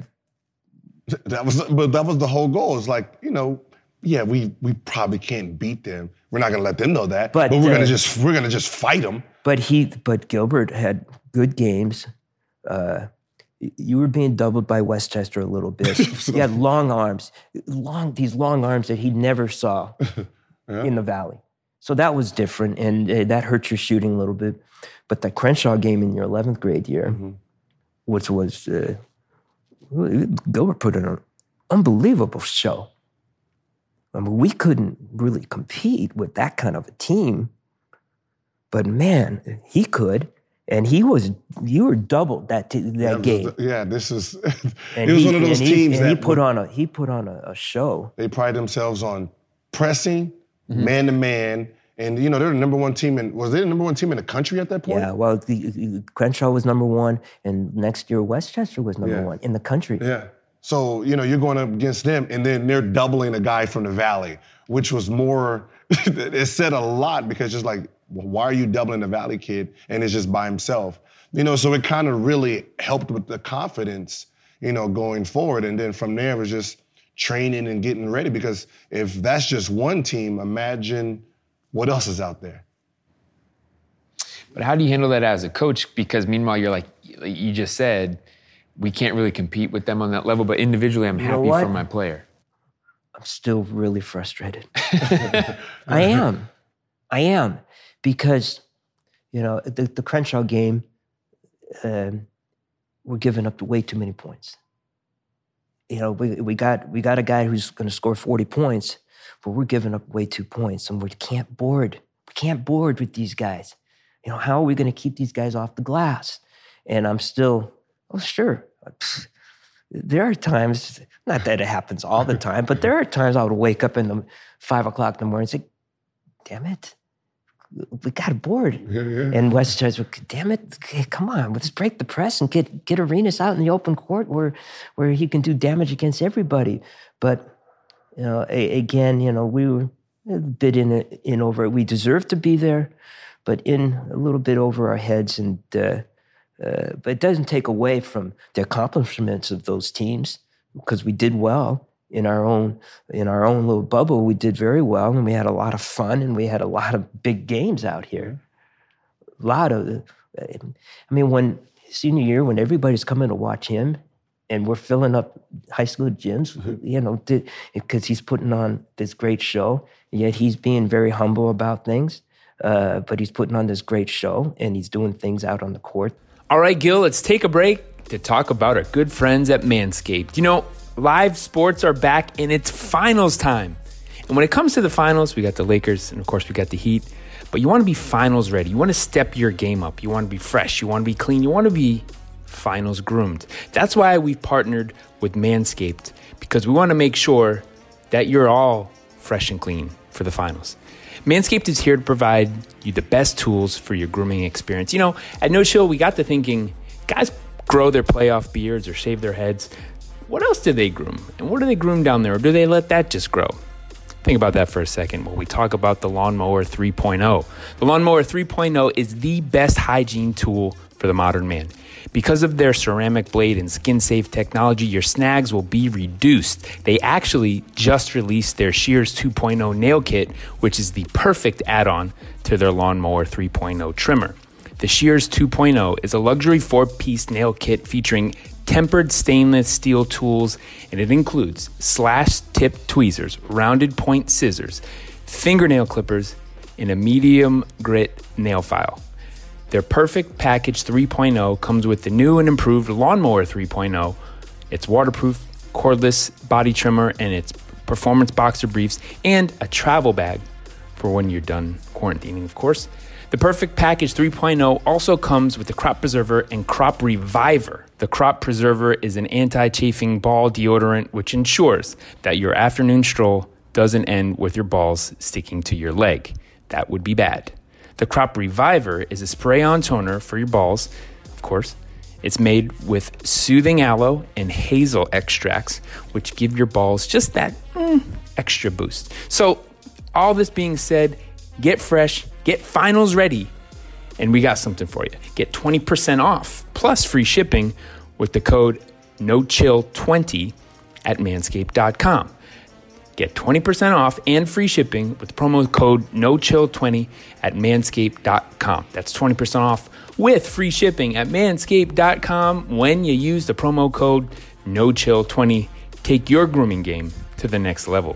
that was but that was the whole goal. It's like, you know, yeah, we we probably can't beat them. We're not gonna let them know that. But, But, we're uh, gonna just we're gonna just fight them. But he, but Gilbert had good games. Uh, you were being doubled by Westchester a little bit. He had long arms, long these long arms that he never saw Yeah. in the Valley. So that was different, and uh, that hurt your shooting a little bit. But the Crenshaw game in your eleventh grade year, Mm-hmm. which was uh, Gilbert put in an unbelievable show. I mean, we couldn't really compete with that kind of a team. But man, he could, and he was. You were doubled that t- that That was game. the- yeah, this is. And it was he, one of those and he, teams and that he put would- on a he put on a, a show. they pride themselves on pressing, Mm-hmm. man to man, and you know they're the number one team in. Was they the number one team in the country at that point? Yeah, well, the, the- Crenshaw was number one, and next year Westchester was number Yeah. one in the country. Yeah. So, you know, you're going up against them, and then they're doubling a guy from the Valley, which was more, it said a lot because just like, well, why are you doubling the Valley kid? And it's just by himself. You know, so it kind of really helped with the confidence, you know, going forward. And then from there, it was just training and getting ready because if that's just one team, imagine what else is out there. But how do you handle that as a coach? Because meanwhile, you're like, like you just said, we can't really compete with them on that level, but individually, I'm know happy what? for my player. I'm still really frustrated. I am. I am. Because, you know, the, the Crenshaw game, um, we're giving up way too many points. You know, we, we got we got a guy who's going to score forty points, but we're giving up way too points, and we can't board. We can't board with these guys. You know, how are we going to keep these guys off the glass? And I'm still, oh, sure. There are times, not that it happens all the time, but there are times I would wake up in the five o'clock in the morning and say, damn it, we got a board. Yeah, yeah. And Westchester, damn it, come on, let's break the press and get get Arenas out in the open court where where he can do damage against everybody. But, you know, a, again, you know, we were a bit in, in over, we deserved to be there, but in a little bit over our heads. And, uh, uh, but it doesn't take away from the accomplishments of those teams because we did well. In our own in our own little bubble, we did very well, and we had a lot of fun, and we had a lot of big games out here. A lot of, I mean, when senior year, when everybody's coming to watch him, and we're filling up high school gyms, mm-hmm. you know, because he's putting on this great show. Yet he's being very humble about things, uh, but he's putting on this great show, and he's doing things out on the court. All right, Gil, let's take a break to talk about our good friends at Manscaped. You know, live sports are back, and it's finals time. And when it comes to the finals, we got the Lakers, and of course, we got the Heat. But you want to be finals ready. You want to step your game up. You want to be fresh. You want to be clean. You want to be finals groomed. That's why we've partnered with Manscaped, because we want to make sure that you're all fresh and clean for the finals. Manscaped is here to provide you the best tools for your grooming experience. You know, at No Chill, we got to thinking, guys grow their playoff beards or shave their heads. What else do they groom? And what do they groom down there? Or do they let that just grow? Think about that for a second when we talk about the Lawnmower three point oh. The Lawnmower three point oh is the best hygiene tool for the modern man. Because of their ceramic blade and skin-safe technology, your snags will be reduced. They actually just released their Shears two point oh nail kit, which is the perfect add-on to their Lawnmower three point oh trimmer. The Shears two point oh is a luxury four-piece nail kit featuring tempered stainless steel tools, and it includes slash-tip tweezers, rounded point scissors, fingernail clippers, and a medium grit nail file. Their Perfect Package three point oh comes with the new and improved Lawnmower three point oh. It's waterproof, cordless body trimmer, and its performance boxer briefs, and a travel bag for when you're done quarantining, of course. The Perfect Package three point oh also comes with the Crop Preserver and Crop Reviver. The Crop Preserver is an anti-chafing ball deodorant which ensures that your afternoon stroll doesn't end with your balls sticking to your leg. That would be bad. The Crop Reviver is a spray-on toner for your balls, of course. It's made with soothing aloe and hazel extracts, which give your balls just that mm, extra boost. So, all this being said, get fresh, get finals ready, and we got something for you. Get twenty percent off plus free shipping with the code no chill twenty at manscaped dot com. Get twenty percent off and free shipping with the promo code no chill twenty at manscaped dot com. That's twenty percent off with free shipping at manscaped dot com when you use the promo code no chill twenty. Take your grooming game to the next level.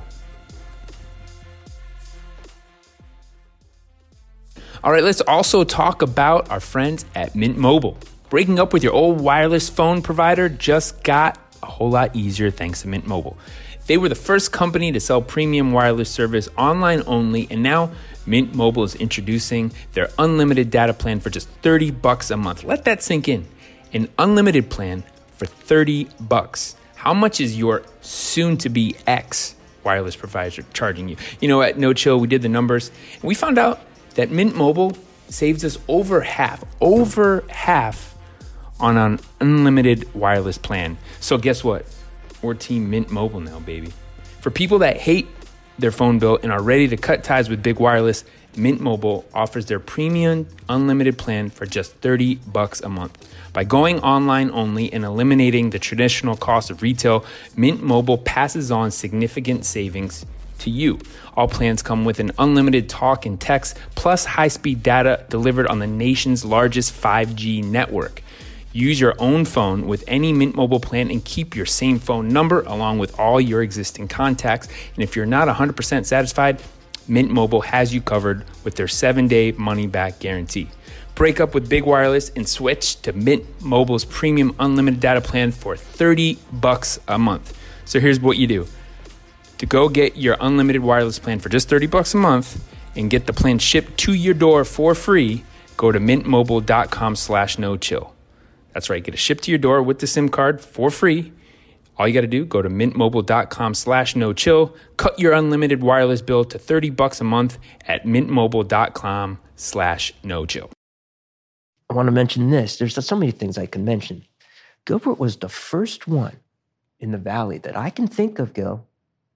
All right, let's also talk about our friends at Mint Mobile. Breaking up with your old wireless phone provider just got a whole lot easier thanks to Mint Mobile. They were the first company to sell premium wireless service online only, and now Mint Mobile is introducing their unlimited data plan for just thirty bucks a month. Let that sink in. An unlimited plan for thirty bucks. How much is your soon-to-be ex wireless provider charging you? You know, at No Chill, we did the numbers, and we found out that Mint Mobile saves us over half, over half on an unlimited wireless plan. So guess what? We're Team Mint Mobile now, baby. For people that hate their phone bill and are ready to cut ties with big wireless, Mint Mobile offers their premium unlimited plan for just thirty bucks a month. By going online only and eliminating the traditional cost of retail, Mint Mobile passes on significant savings to you. All plans come with an unlimited talk and text, plus high-speed data delivered on the nation's largest five G network. Use your own phone with any Mint Mobile plan and keep your same phone number along with all your existing contacts. And if you're not one hundred percent satisfied, Mint Mobile has you covered with their seven-day money-back guarantee. Break up with big wireless and switch to Mint Mobile's premium unlimited data plan for thirty bucks a month. So here's what you do. To go get your unlimited wireless plan for just thirty bucks a month and get the plan shipped to your door for free, go to mintmobile.com slash no chill. That's right. Get it shipped to your door with the SIM card for free. All you got to do, go to mintmobile.com slash no chill. Cut your unlimited wireless bill to thirty bucks a month at mintmobile.com slash no chill. I want to mention this. There's so many things I can mention. Gilbert was the first one in the Valley that I can think of, Gil,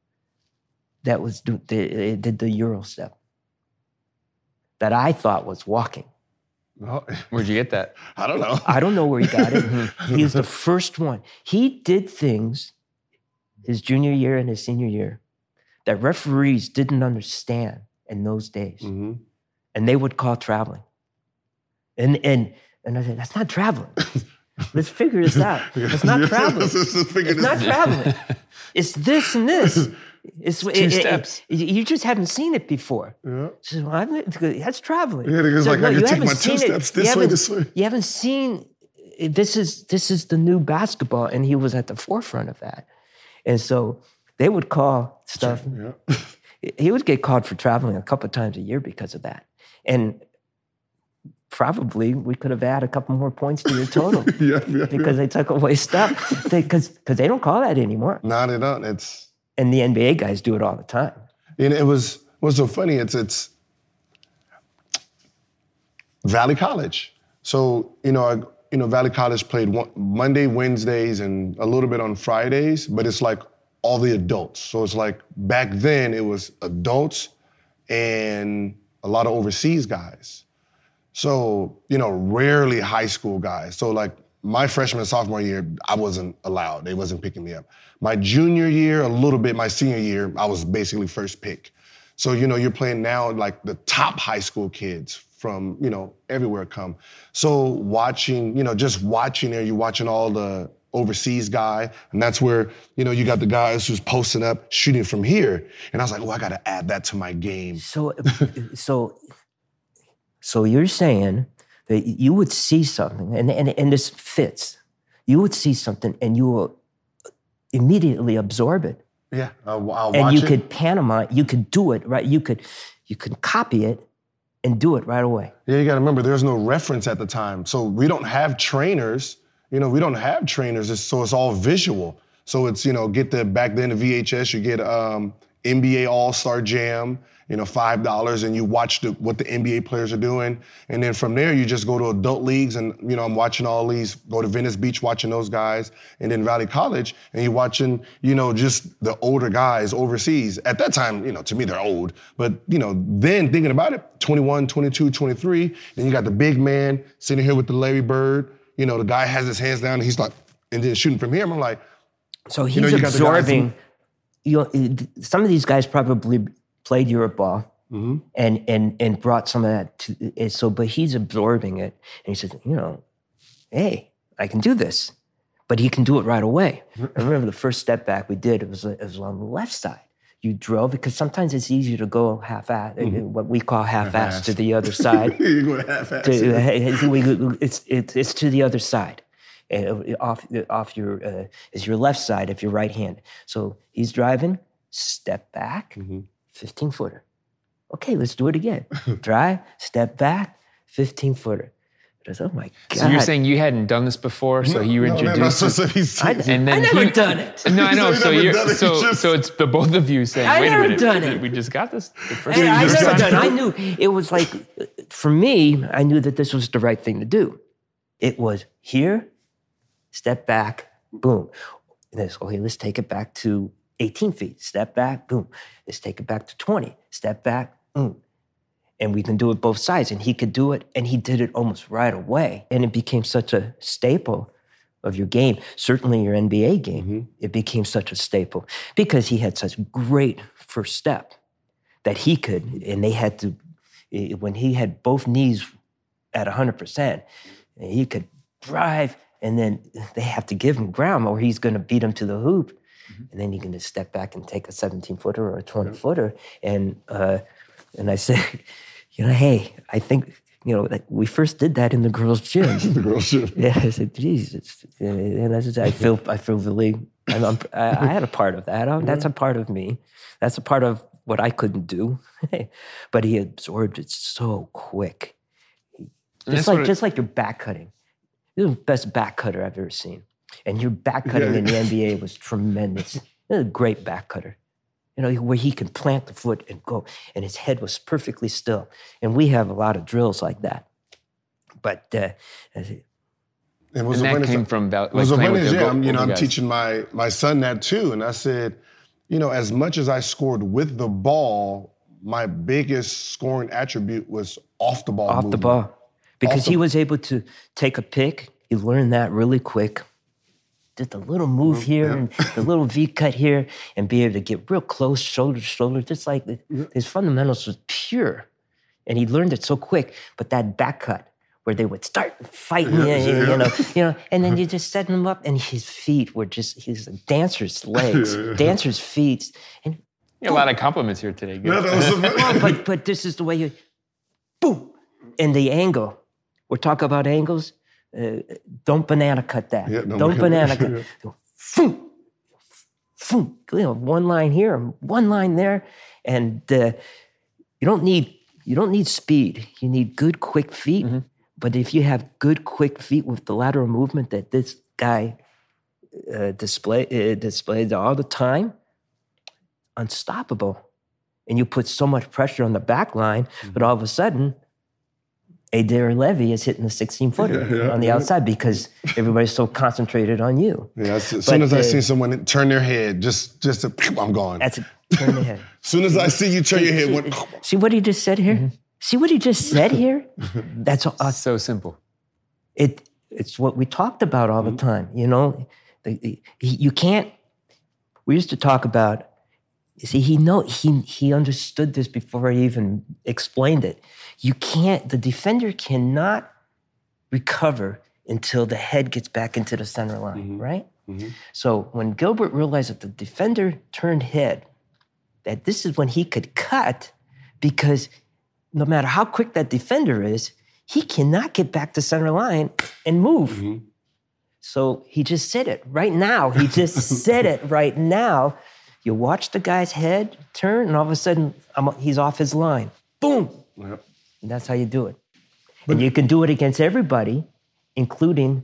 that was did the Euro step that I thought was walking. Oh. Where'd you get that? I don't know. I don't know where he got it. He was the first one. He did things his junior year and his senior year that referees didn't understand in those days. Mm-hmm. And they would call traveling. And and and I said, that's not traveling. Let's figure this out. It's not traveling. Let's just figure It's this not out. traveling. It's this and this. It's two it, steps. It, it, you just haven't seen it before. Yeah. So, well, I've, that's traveling. Yeah, it's So, like well, I you can take haven't my two seen it. steps You this way, haven't- this way. You haven't seen this is this is the new basketball, and he was at the forefront of that. And so they would call stuff. Yeah. He would get called for traveling a couple of times a year because of that. And probably we could have added a couple more points to your total yeah, yeah, because yeah. they took away stuff. Because they, they don't call that anymore. No, they don't. It's And the N B A guys do it all the time. and it was what's so funny. It's it's Valley College. So you know, I, you know, Valley College played one, Monday, Wednesdays, and a little bit on Fridays. But it's like all the adults. So it's like back then it was adults and a lot of overseas guys. So, you know, rarely high school guys. So like my freshman and sophomore year, I wasn't allowed. They wasn't picking me up. My junior year, a little bit. My senior year, I was basically first pick. So, you know, you're playing now like the top high school kids from, you know, everywhere come. So watching, you know, just watching there, you're watching all the overseas guy, and that's where, you know, you got the guys who's posting up, shooting from here. And I was like, well, I got to add that to my game. So, so, so you're saying that you would see something, and, and, and this fits. You would see something, and you will immediately absorb it, Yeah, I'll, I'll and watch you it. could Panama. You could do it right. You could, you could copy it, and do it right away. Yeah, you got to remember, there's no reference at the time. So we don't have trainers. You know, we don't have trainers, it's, so it's all visual. So it's, you know, get the, back then the V H S, you get um, N B A All-Star Jam, you know, five dollars, and you watch the, what the N B A players are doing. And then from there, you just go to adult leagues, and, you know, I'm watching all these, go to Venice Beach, watching those guys, and then Valley College, and you're watching, you know, just the older guys overseas. At that time, you know, to me, they're old. But, you know, then thinking about it, twenty-one, twenty-two, twenty-three, then you got the big man sitting here with the Larry Bird. You know, the guy has his hands down, and he's like, and then shooting from here. I'm like, So he's you know, you got the guys absorbing. You know, some of these guys probably played Europe ball mm-hmm. and and and brought some of that to. And so, but he's absorbing it, and he says, you know, hey, I can do this, but he can do it right away. I remember the first step back we did. It was it was on the left side. You drove, because sometimes it's easier to go half-ass, mm-hmm. what we call half-ass, half-ass. to the other side. You go half-ass. To, it's, it's, it's to the other side. Uh, off off your, uh, is your left side if you're right-handed. So he's driving, step back, mm-hmm. fifteen-footer. Okay, let's do it again. Drive, step back, fifteen-footer. Oh my God. So you're saying you hadn't done this before, so you no, introduced no, no, so he's, I, and then I never he, done it. No, I know. So you're it, so just, so it's the both of you saying, I wait never a minute, done it. we just got this. The first Hey, I just never got done it. it. I knew it was like, for me, I knew that this was the right thing to do. It was here, step back, boom. And then, okay, let's take it back to eighteen feet. Step back, boom. Let's take it back to twenty. Step back, boom. And we can do it both sides. And he could do it, and he did it almost right away. And it became such a staple of your game, certainly your N B A game. Mm-hmm. It became such a staple because he had such great first step that he could, and they had to, when he had both knees at one hundred percent, he could drive, and then they have to give him ground or he's going to beat him to the hoop. Mm-hmm. And then you can just step back and take a seventeen-footer or a twenty-footer. And, uh, and I said, you know, hey, I think, you know, like we first did that in the girls' gym. the girls' gym. Yeah, I said, Jesus. And I said, I feel, I feel really, I'm, I'm, I, I had a part of that. I'm, that's a part of me. That's a part of what I couldn't do. But he absorbed it so quick. Just like, it, just like your back cutting. You're the best back cutter I've ever seen. And your back cutting yeah. in the N B A was tremendous. You're a great back cutter. You know, where he can plant the foot and go, and his head was perfectly still. And we have a lot of drills like that. But uh, it was and a that came like, from like was a playing with yeah. go, I'm, you know, I'm guys. teaching my my son that too, and I said, you know, as much as I scored with the ball, my biggest scoring attribute was off the ball. Off movement. the ball, because the, he was able to take a pick. He learned that really quick. Just a little move here yeah. and the little V cut here, and be able to get real close, shoulder to shoulder, just like the, yeah. his fundamentals was pure. And he learned it so quick. But that back cut, where they would start fighting, yeah, you, yeah. you know, you know, and then you just set him up, and his feet were just, he's a dancer's legs, yeah. dancer's feet. And yeah, a lot of compliments here today. No, that was well, but, but this is the way you, boom, and the angle. We're talking about angles. Uh, don't banana cut that. Yeah, no, don't banana cut. Yeah. Boom, boom, you know, one line here, one line there, and uh, you don't need you don't need speed. You need good, quick feet. Mm-hmm. But if you have good, quick feet with the lateral movement that this guy uh, display uh, displays all the time, unstoppable. And you put so much pressure on the back line, mm-hmm. but all of a sudden, Adair Levy is hitting the sixteen-footer yeah, yeah, on the yeah. outside because everybody's so concentrated on you. Yeah, as but, soon as I uh, see someone turn their head, just, just to, I'm gone. That's it, turn their head. As soon as I see you turn see, your head, see, what, see what he just said here? Mm-hmm. See what he just said here? That's uh, so simple. It It's what we talked about all mm-hmm. the time. You know, the, the, you can't, we used to talk about, see, he know he he understood this before I even explained it. You can't, the defender cannot recover until the head gets back into the center line, mm-hmm. right? Mm-hmm. So when Gilbert realized that the defender turned head, that this is when he could cut, because no matter how quick that defender is, he cannot get back to center line and move. Mm-hmm. So he just said it right now. He just said it right now. You watch the guy's head turn, and all of a sudden, I'm, he's off his line. Boom! Yep. And that's how you do it. But, and you can do it against everybody, including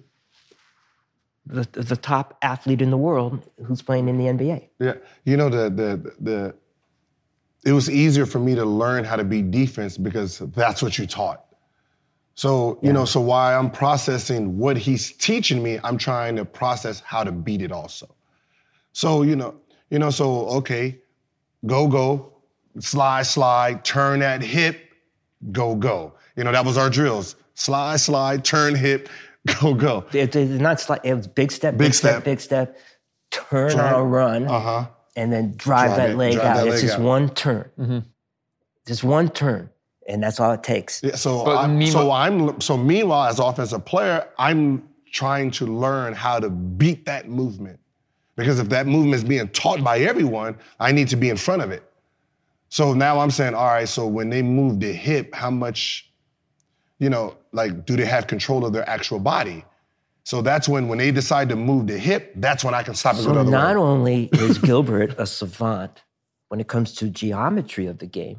the, the top athlete in the world who's playing in the N B A. Yeah, you know, the the the it was easier for me to learn how to be defense because that's what you taught. So, you yeah. know, so while I'm processing what he's teaching me, I'm trying to process how to beat it also. So, you know, you know, so, okay, go, go, slide, slide, turn that hip, go, go. You know, that was our drills. Slide, slide, turn hip, go, go. It, it's not slide, it was big step, big, big step, step, big step, turn, turn. on a run. Uh-huh. And then drive, drive that it, leg drive out. That it's leg just out. one turn. Mm-hmm. Just one turn. And that's all it takes. Yeah, so, I'm, meanwhile, so I'm so meanwhile, as offensive player, I'm trying to learn how to beat that movement. Because if that movement is being taught by everyone, I need to be in front of it. So now I'm saying, all right, so when they move the hip, how much, you know, like, do they have control of their actual body? So that's when, when they decide to move the hip, that's when I can stop it. So another not way. only is Gilbert a savant when it comes to geometry of the game,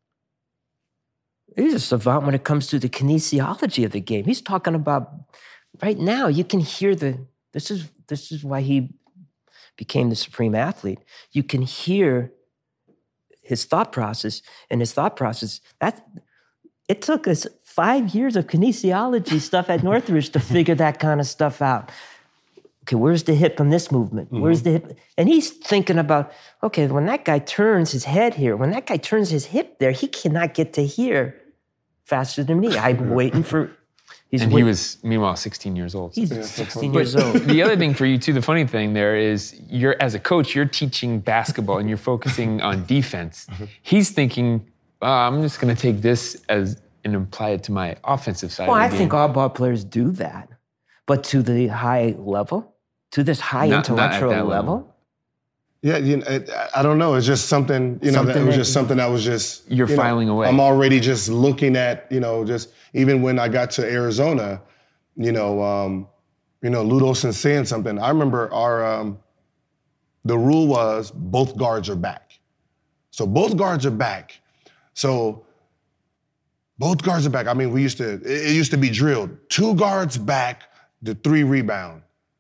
he's a savant when it comes to the kinesiology of the game. He's talking about, right now, you can hear the, this is this is why he became the supreme athlete. You can hear his thought process, and his thought process, that, it took us five years of kinesiology stuff at Northridge to figure that kind of stuff out. Okay, where's the hip on this movement? Mm-hmm. Where's the hip? And he's thinking about, okay, when that guy turns his head here, when that guy turns his hip there, he cannot get to here faster than me. I'm waiting for... He's and waiting. He was, meanwhile, sixteen years old. He's sixteen years old. The other thing for you, too, the funny thing there is, you're as a coach, you're teaching basketball and you're focusing on defense. He's thinking, oh, I'm just going to take this as and apply it to my offensive side well, of the I game. think all ball players do that. But to the high level, to this high not, intellectual not level, level, yeah, you know, it, I don't know. It's just something, you know, something that, it was just something that was just... You're you filing know, away. I'm already just looking at, you know, just even when I got to Arizona, you know, um, you know, Ludos and saying something. I remember our, um, the rule was both guards are back. So both guards are back. So both guards are back. I mean, we used to, it, it used to be drilled. Two guards back, the three rebound.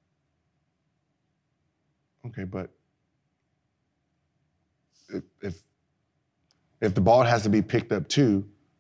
Okay, but if, if if the ball has to be picked up too,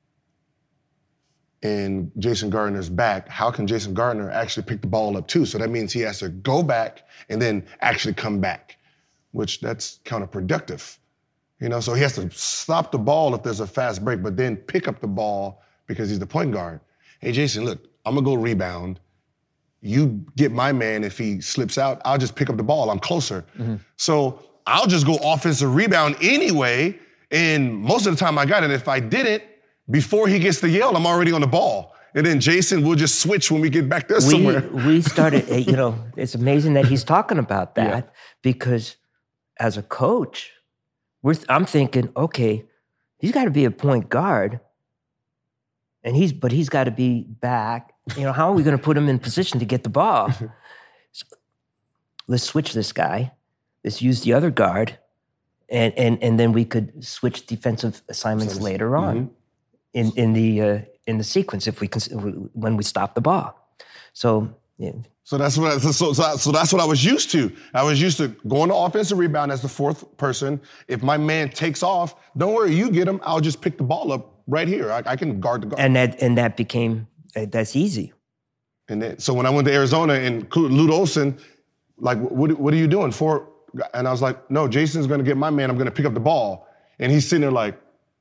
and Jason Gardner's back, how can Jason Gardner actually pick the ball up too? So that means he has to go back and then actually come back, which that's counterproductive. You know, so he has to stop the ball if there's a fast break, but then pick up the ball because he's the point guard. Hey, Jason, look, I'm gonna go rebound. You get my man. If he slips out, I'll just pick up the ball. I'm closer. Mm-hmm. So I'll just go offensive rebound anyway. And most of the time I got it. If I didn't, before he gets to yell, I'm already on the ball. And then Jason, we'll just switch when we get back there we, somewhere. We started, you know, it's amazing that he's talking about that Yeah. because as a coach, we're, I'm thinking, okay, he's got to be a point guard, and he's, but he's got to be back. You know, how are we going to put him in position to get the ball? So, let's switch this guy. Let's use the other guard, and and and then we could switch defensive assignments So, later on mm-hmm. in in the uh, in the sequence if we can when we stop the ball. So. Yeah. So that's what I, so, so so that's what I was used to. I was used to going to offensive rebound as the fourth person. If my man takes off, don't worry, you get him. I'll just pick the ball up right here. I, I can guard the guard. And that and that became uh, that's easy. And then, so when I went to Arizona and Lute Olson, like, what what are you doing for? And I was like, no, Jason's going to get my man. I'm going to pick up the ball. And he's sitting there like.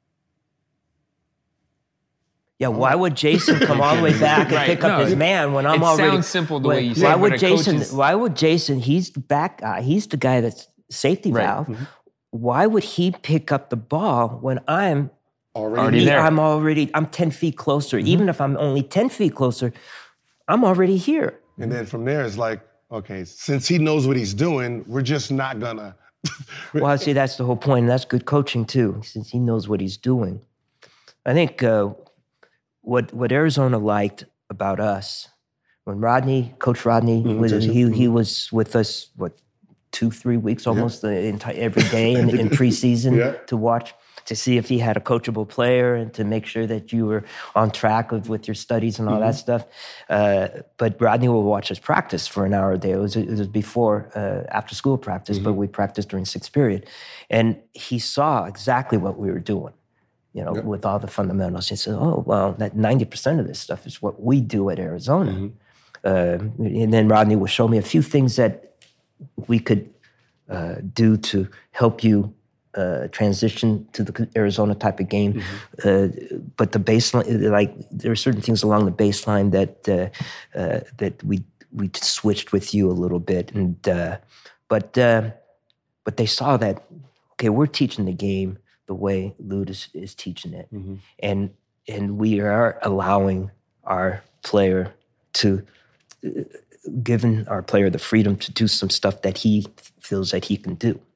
Yeah, why would Jason come all the way back and Right, pick up no, his it- man when I'm it already? sounds simple the way you why say it, would but a Jason? coach is- Why would Jason? He's the back guy. He's the guy that's safety Right. valve. Mm-hmm. Why would he pick up the ball when I'm Already, Already there. I'm already I'm ten feet closer. Mm-hmm. Even if I'm only ten feet closer, I'm already here. And then from there, it's like, okay, since he knows what he's doing, we're just not gonna. Well, see, that's the whole point, and that's good coaching too, since he knows what he's doing. I think uh, what what Arizona liked about us when Rodney, Coach Rodney, Mhm, was, Jason. he he was with us what two three weeks almost the entire every day in, in preseason Yeah. to watch to see if he had a coachable player and to make sure that you were on track with, with your studies and all that stuff. Uh, but Rodney will watch us practice for an hour a day. It was, it was before uh, after school practice, but we practiced during sixth period. And he saw exactly what we were doing, you know, with all the fundamentals. He said, oh, well, that ninety percent of this stuff is what we do at Arizona. Uh, and then Rodney will show me a few things that we could uh, do to help you Uh, transition to the Arizona type of game, mm-hmm. uh, but the baseline, like there are certain things along the baseline that uh, uh, that we we switched with you a little bit, and uh, but uh, but they saw that okay, we're teaching the game the way Lute is, is teaching it, mm-hmm. and and we are allowing our player to uh, giving our player the freedom to do some stuff that he feels that he can do.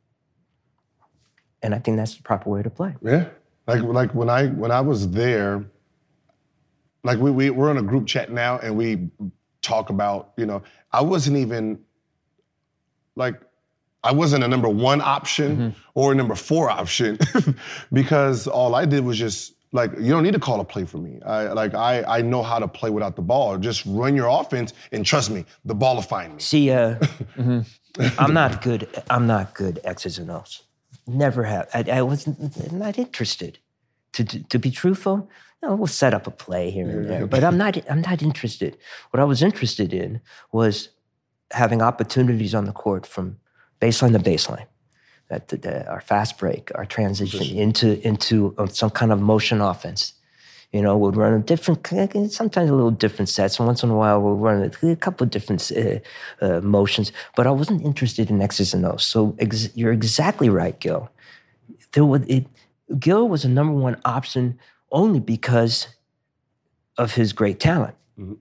And I think that's the proper way to play. Yeah, like like when I when I was there, like we, we we're on a group chat now and we talk about, you know, I wasn't even like I wasn't a number one option mm-hmm. or a number four option because all I did was just like, you don't need to call a play for me. I like I I know how to play without the ball. Just run your offense and trust me, the ball will find me. See, uh, mm-hmm. I'm not good. I'm not good X's and O's. Never have. I, I wasn't not interested. To, to to be truthful, you know, we'll set up a play here and there, but I'm not. I'm not interested. What I was interested in was having opportunities on the court from baseline to baseline, that the, the, our fast break, our transition into into some kind of motion offense. You know, we'll run a different, sometimes a little different sets. Once in a while, we'll run a, a couple of different uh, uh, motions. But I wasn't interested in X's and O's. So ex- you're exactly right, Gil. There was, it, Gil was a number one option only because of his great talent. Mm-hmm.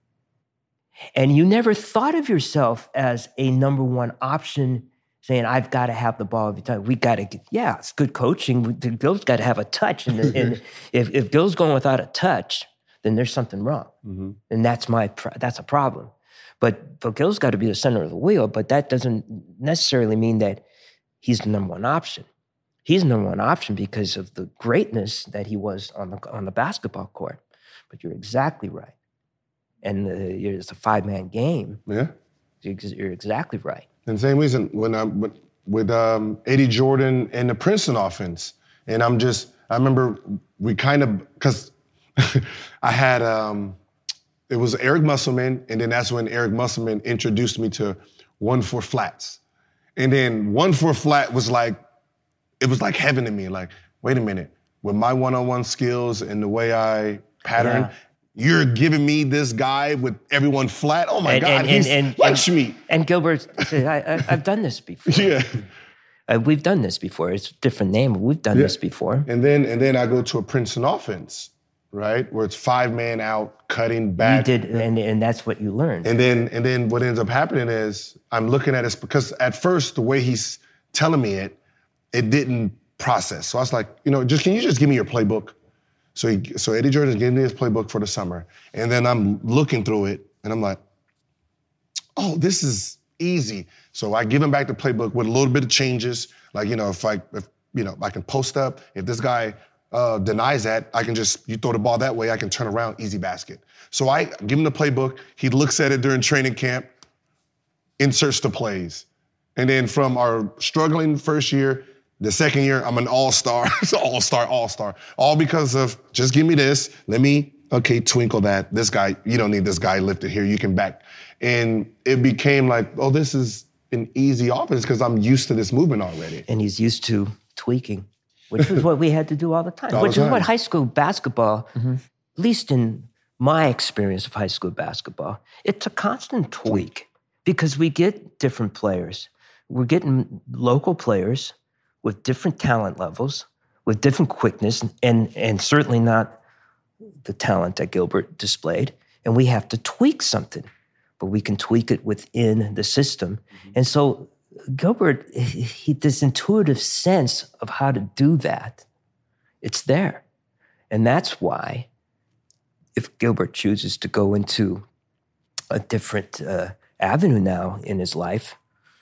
And you never thought of yourself as a number one option saying, I've got to have the ball every time. We got to get, yeah, it's good coaching. Gil's got to have a touch. And, and if, if Gil's going without a touch, then there's something wrong. Mm-hmm. And that's my, that's a problem. But, but Gil's got to be the center of the wheel, but that doesn't necessarily mean that he's the number one option. He's the number one option because of the greatness that he was on the, on the basketball court. But you're exactly right. And uh, it's a five-man game. Yeah. You're, you're exactly right. And same reason when I'm with, with um, Eddie Jordan and the Princeton offense, and I'm just, I remember we kind of, because I had, um, it was Eric Musselman, and then that's when Eric Musselman introduced me to one four flats. And then one four flat was like, it was like heaven to me. Like, wait a minute, with my one-on-one skills and the way I pattern, yeah. You're giving me this guy with everyone flat. Oh my and, God, and, he's and, lunch and, meat. And Gilbert said, I, I, I've done this before. Yeah, uh, we've done this before. It's a different name, but we've done yeah. this before. And then and then I go to a Princeton offense, right? Where it's five man out, cutting back. You did, and, and that's what you learned. And then and then what ends up happening is I'm looking at it because at first the way he's telling me it, it didn't process. So I was like, you know, just can you just give me your playbook? So he, so Eddie Jordan's giving me his playbook for the summer, and then I'm looking through it, and I'm like, oh, this is easy. So I give him back the playbook with a little bit of changes, like you know, if I if you know I can post up, if this guy uh, denies that, I can just you throw the ball that way, I can turn around, easy basket. So I give him the playbook. He looks at it during training camp, inserts the plays, and then from our struggling first year. The second year, I'm an all-star, all-star, all-star, all because of just give me this, let me, okay, twinkle that. This guy, you don't need this guy lifted here, you can back. And it became like, oh, this is an easy offense because I'm used to this movement already. And he's used to tweaking, which is what we had to do all the time, all which the time. is what high school basketball, mm-hmm. at least in my experience of high school basketball, it's a constant tweak because we get different players. We're getting local players with different talent levels, with different quickness, and, and certainly not the talent that Gilbert displayed. And we have to tweak something, but we can tweak it within the system. Mm-hmm. And so Gilbert, he, he this intuitive sense of how to do that, it's there. And that's why if Gilbert chooses to go into a different uh, avenue now in his life,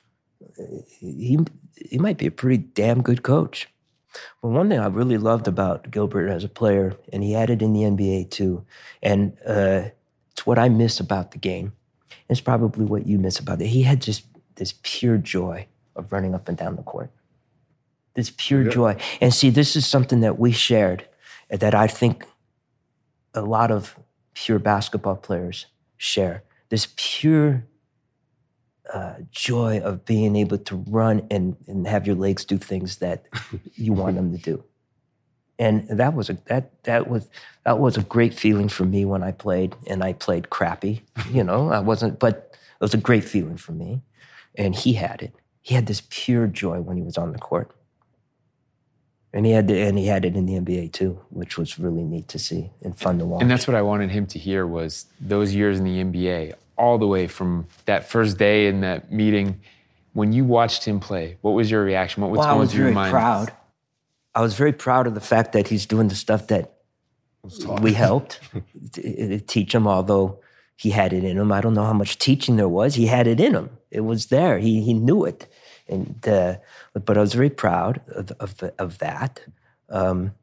he he might be a pretty damn good coach. But one thing I really loved about Gilbert as a player, and he had it in the N B A too, and uh, it's what I miss about the game. It's probably what you miss about it. He had just this pure joy of running up and down the court. This pure yeah. joy. And see, this is something that we shared that I think a lot of pure basketball players share. This pure Uh, joy of being able to run and, and have your legs do things that you want them to do, and that was a that that was that was a great feeling for me when I played, and I played crappy, you know. I wasn't, but it was a great feeling for me, and he had it. He had this pure joy when he was on the court, and he had the, and he had it in the N B A too, which was really neat to see and fun to watch. And that's what I wanted him to hear was those years in the N B A. All the way from that first day in that meeting, when you watched him play, what was your reaction? What was well, going through your mind? I was very proud. I was very proud of the fact that he's doing the stuff that we helped teach him, although he had it in him. I don't know how much teaching there was. He had it in him. It was there. He he knew it. And uh, but I was very proud of of, of that. Um,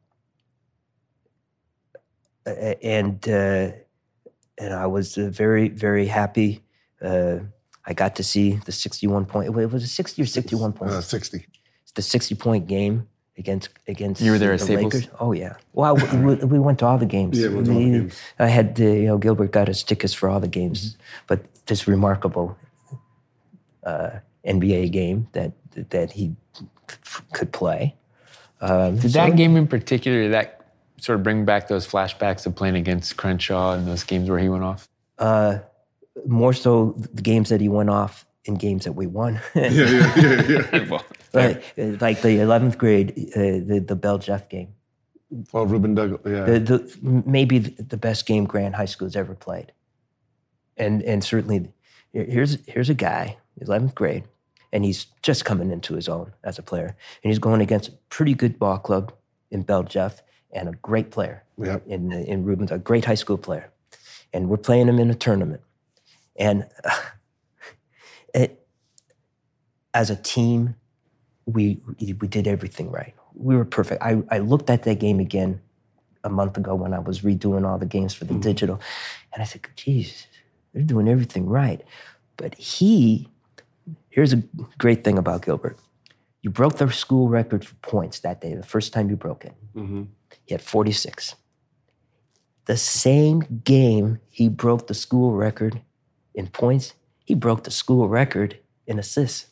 and uh, and I was uh, very very happy. Uh, I got to see the sixty-one point. Wait, was it sixty or sixty-one point? Uh, sixty. The sixty point game against against you were there the at Staples? Lakers. Oh yeah. Well, we, we went to all the games. Yeah, we went to all the games. I had the, you know, Gilbert got us tickets for all the games, mm-hmm. but this remarkable uh, N B A game that that he f- could play. Um, did so, that game in particular, did that sort of bring back those flashbacks of playing against Crenshaw and those games where he went off? Uh, more so the games that he went off in games that we won. yeah, yeah, yeah, yeah. Well, right, like the eleventh grade, uh, the the Bell Jeff game. Oh, Ruben Douglas, yeah. The, the, maybe the best game Grant High School has ever played. And and certainly, here's here's a guy, eleventh grade, and he's just coming into his own as a player. And he's going against a pretty good ball club in Bell Jeff and a great player yep. in in Ruben, a great high school player. And we're playing him in a tournament. And uh, it, as a team, we we did everything right. We were perfect. I, I looked at that game again a month ago when I was redoing all the games for the mm-hmm. digital, and I said, geez, they're doing everything right. But he, here's a great thing about Gilbert. You broke the school record for points that day, the first time you broke it. Mm-hmm. He had forty-six. The same game he broke the school record in points, he broke the school record in assists.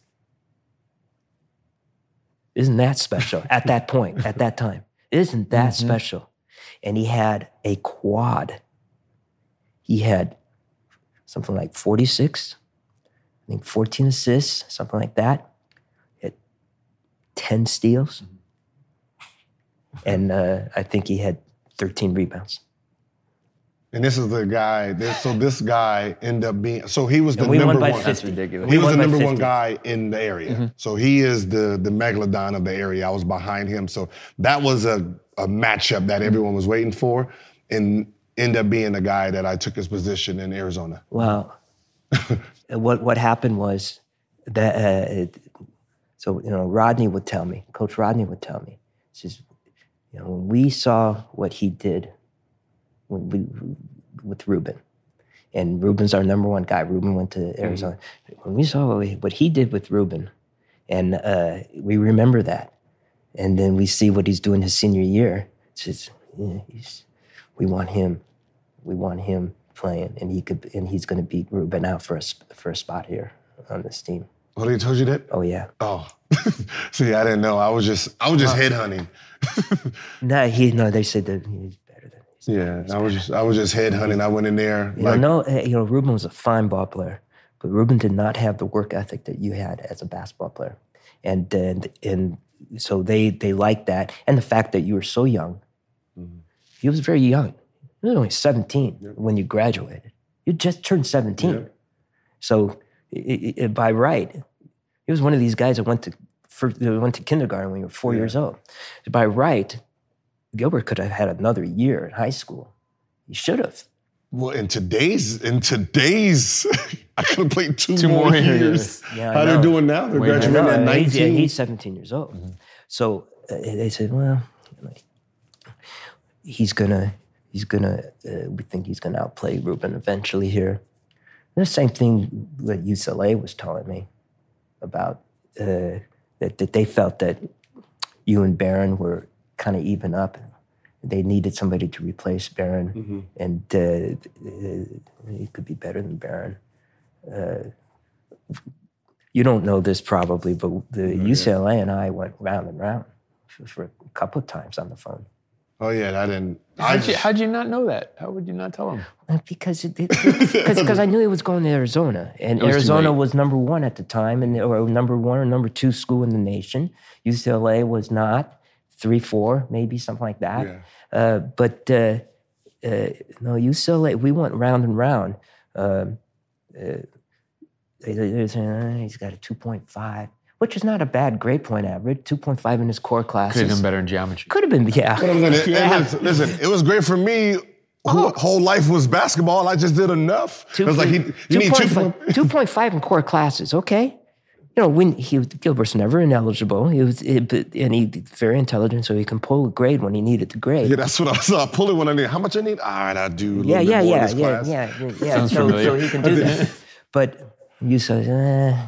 Isn't that special at that point, at that time? Isn't that mm-hmm. special? And he had a quad. He had something like forty-six, I think fourteen assists, something like that. He had ten steals. And uh, I think he had thirteen rebounds. And this is the guy. This, so this guy ended up being. So he was the And we number won by one. fifty. That's ridiculous. He We was won the by number one fifty. guy in the area. Mm-hmm. So he is the the megalodon of the area. I was behind him. So that was a, a matchup that everyone was waiting for, and ended up being the guy that I took his position in Arizona. Well, what what happened was that uh, it, so you know Rodney would tell me, Coach Rodney would tell me, he says, you know, when we saw what he did when we, with Ruben, and Ruben's our number one guy. Ruben went to Arizona. Mm-hmm. When we saw what, we, what he did with Ruben, and uh, we remember that, and then we see what he's doing his senior year. It's just, yeah, he's, we want him. We want him playing, and he could, and he's going to beat Ruben out for a for a spot here on this team. Oh, they told you that? Oh yeah. Oh, see, I didn't know. I was just, I was just headhunting. No, he no. They said that he's better than. He's Yeah, I was just, I was just headhunting. I went in there. You like, know, no, you know, Ruben was a fine ball player, but Ruben did not have the work ethic that you had as a basketball player, and and and so they they liked that, and the fact that you were so young. Mm-hmm. He was very young. He was only seventeen yeah. when you graduated. You just turned seventeen, yeah. so it, it, by right, he was one of these guys that went to for, that went to kindergarten when you were four yeah. years old. By right, Gilbert could have had another year in high school. He should have. Well, in today's, in today's, I could have played two, two more, more years. Yeah, How they're doing now? They're Wait, graduating no, at nineteen. He's, yeah, he's seventeen years old. Mm-hmm. So uh, they said, well, he's gonna, he's gonna, uh, we think he's gonna outplay Ruben eventually here. And the same thing that U C L A was telling me about uh, that, that they felt that you and Barron were kind of even up. They needed somebody to replace Barron, mm-hmm. and uh, he could be better than Barron. Uh, you don't know this probably, but the oh, U C L A yeah. and I went round and round for, for a couple of times on the phone. Oh yeah, I didn't. How'd, I just, you, how'd you not know that? How would you not tell him? Because it, it, because I knew he was going to Arizona, and was Arizona was number one at the time, and or number one or number two school in the nation. U C L A was not. Three, four, maybe something like that. Yeah. Uh, but uh, uh, no, U C L A, we went round and round. Uh, uh, they, they saying oh, he's got a two point five, which is not a bad grade point average. two point five in his core classes. Could have been better in geometry. Could have been, yeah. It, yeah. Listen, listen, it was great for me. Oh. Whole life was basketball. I just did enough. Two, it was like he, you two need two point two point five in core classes. Okay. You know, when he Gilbert's never ineligible, he was, and he's very intelligent, so he can pull a grade when he needed to grade. Yeah, that's what I saw. Pull it when I need. How much I need? All right, I do. A yeah, yeah, yeah, yeah, yeah, yeah, yeah, yeah, yeah. Sounds so, familiar. so he can do that. But you said, eh,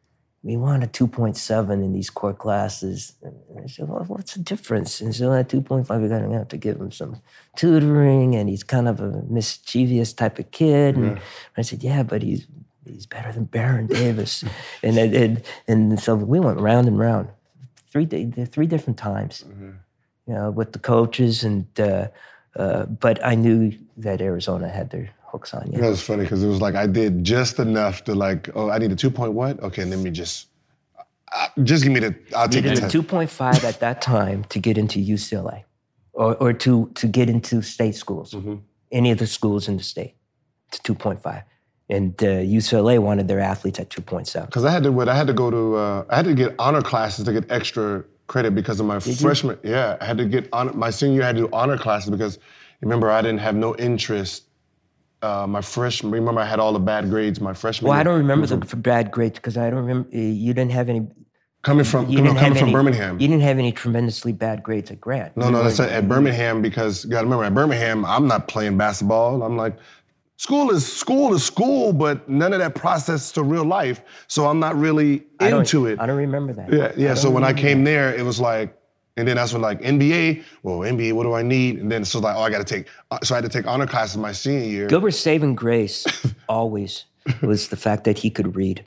we want a two point seven in these core classes. And I said, well, what's the difference? And so at two point five, we're going to have to give him some tutoring, and he's kind of a mischievous type of kid. And yeah. I said, yeah, but he's. He's better than Baron Davis, and, and and so we went round and round, three three different times, mm-hmm. you know, with the coaches, and uh, uh, but I knew that Arizona had their hooks on you. That was funny because it was like I did just enough to like, oh, I need a two point what? Okay, let me just uh, just give me the. I'll take you the needed a two point five at that time to get into U C L A, or or to to get into state schools, mm-hmm. any of the schools in the state. It's two point five. And uh, U C L A wanted their athletes at two point seven. Because I had to, what I had to go to, uh, I had to get honor classes to get extra credit because of my Did freshman. You? Yeah, I had to get honor. My senior year, I had to do honor classes because remember I didn't have no interest. Uh, my freshman, remember I had all the bad grades my freshman. Well, year. I don't remember the bad grades because I don't remember. You didn't have any. Coming from you coming, coming from any, Birmingham. You didn't have any tremendously bad grades at Grant. No, you no, were, that's at Birmingham because you got to remember at Birmingham I'm not playing basketball. I'm like. School is school is school, but none of that process to real life. So I'm not really into it. I don't remember that. Yeah, yeah. So when I came that. there, it was like, and then that's when like N B A. Well, N B A, what do I need? And then so like, oh, I got to take. So I had to take honor classes my senior year. Gilbert's saving grace always was the fact that he could read.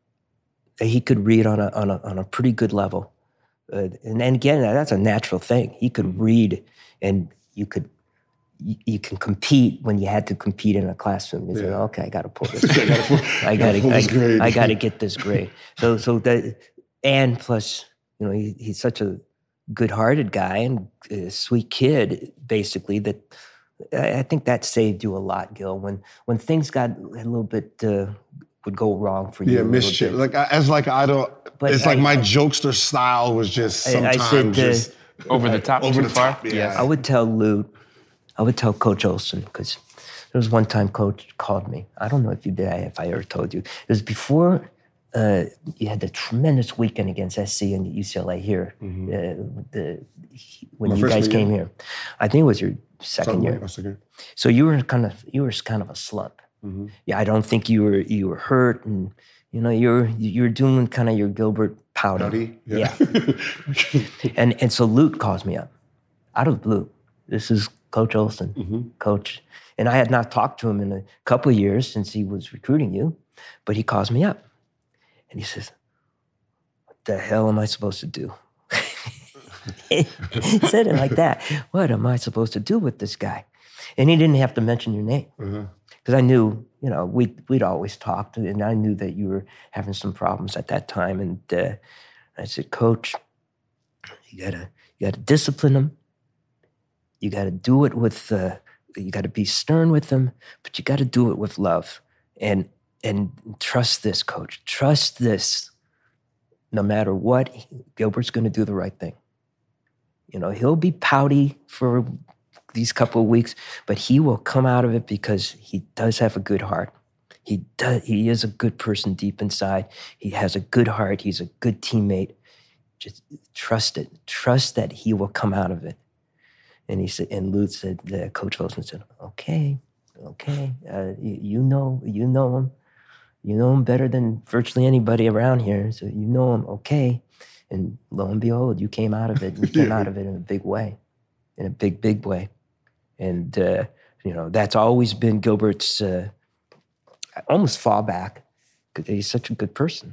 That he could read on a on a on a pretty good level, uh, and and again, that's a natural thing. He could read, and you could. You can compete when you had to compete in a classroom. You yeah. say, "Okay, I got to pull this. I got to. I, I got to get this grade." So, so that, and plus, you know, he, he's such a good-hearted guy and a sweet kid, basically. That I, I think that saved you a lot, Gil. When when things got a little bit uh, would go wrong for you. Yeah, mischief. Like I, as like I don't. But it's I, like my jokester style was just sometimes I, I said, just uh, over the top. Over too the far. top. Yeah. I would tell Lute. I would tell Coach Olson because there was one time Coach called me. I don't know if you did. If I ever told you. It was before. Uh, you had the tremendous weekend against S C and U C L A here. Mm-hmm. Uh, the, when My you guys came year. here, I think it was your second year. Second. So you were kind of you were kind of a slump. Mm-hmm. Yeah, I don't think you were you were hurt, and you know you're you're doing kind of your Gilbert powder. Pouty? Yeah. yeah. and and so Lute calls me up out of the blue. This is Coach Olson, mm-hmm. Coach, and I had not talked to him in a couple of years since he was recruiting you, but he calls me up. And he says, what the hell am I supposed to do? He said it like that. What am I supposed to do with this guy? And he didn't have to mention your name. Because mm-hmm. I knew, you know, we'd, we'd always talked, and I knew that you were having some problems at that time. And uh, I said, Coach, you gotta, you gotta discipline him. You gotta do it with, uh, you gotta be stern with him, but you gotta do it with love. And And trust this, Coach. Trust this. No matter what, Gilbert's going to do the right thing. You know, he'll be pouty for these couple of weeks, but he will come out of it because he does have a good heart. He does. He is a good person deep inside. He has a good heart. He's a good teammate. Just trust it. Trust that he will come out of it. And he said, and Lute said, uh, Coach Wilson said, okay, okay, uh, you, you know, you know him. You know him better than virtually anybody around here, so you know him okay. And lo and behold, you came out of it. You came out of it in a big way, in a big, big way. And, uh, you know, that's always been Gilbert's uh, almost fallback because he's such a good person.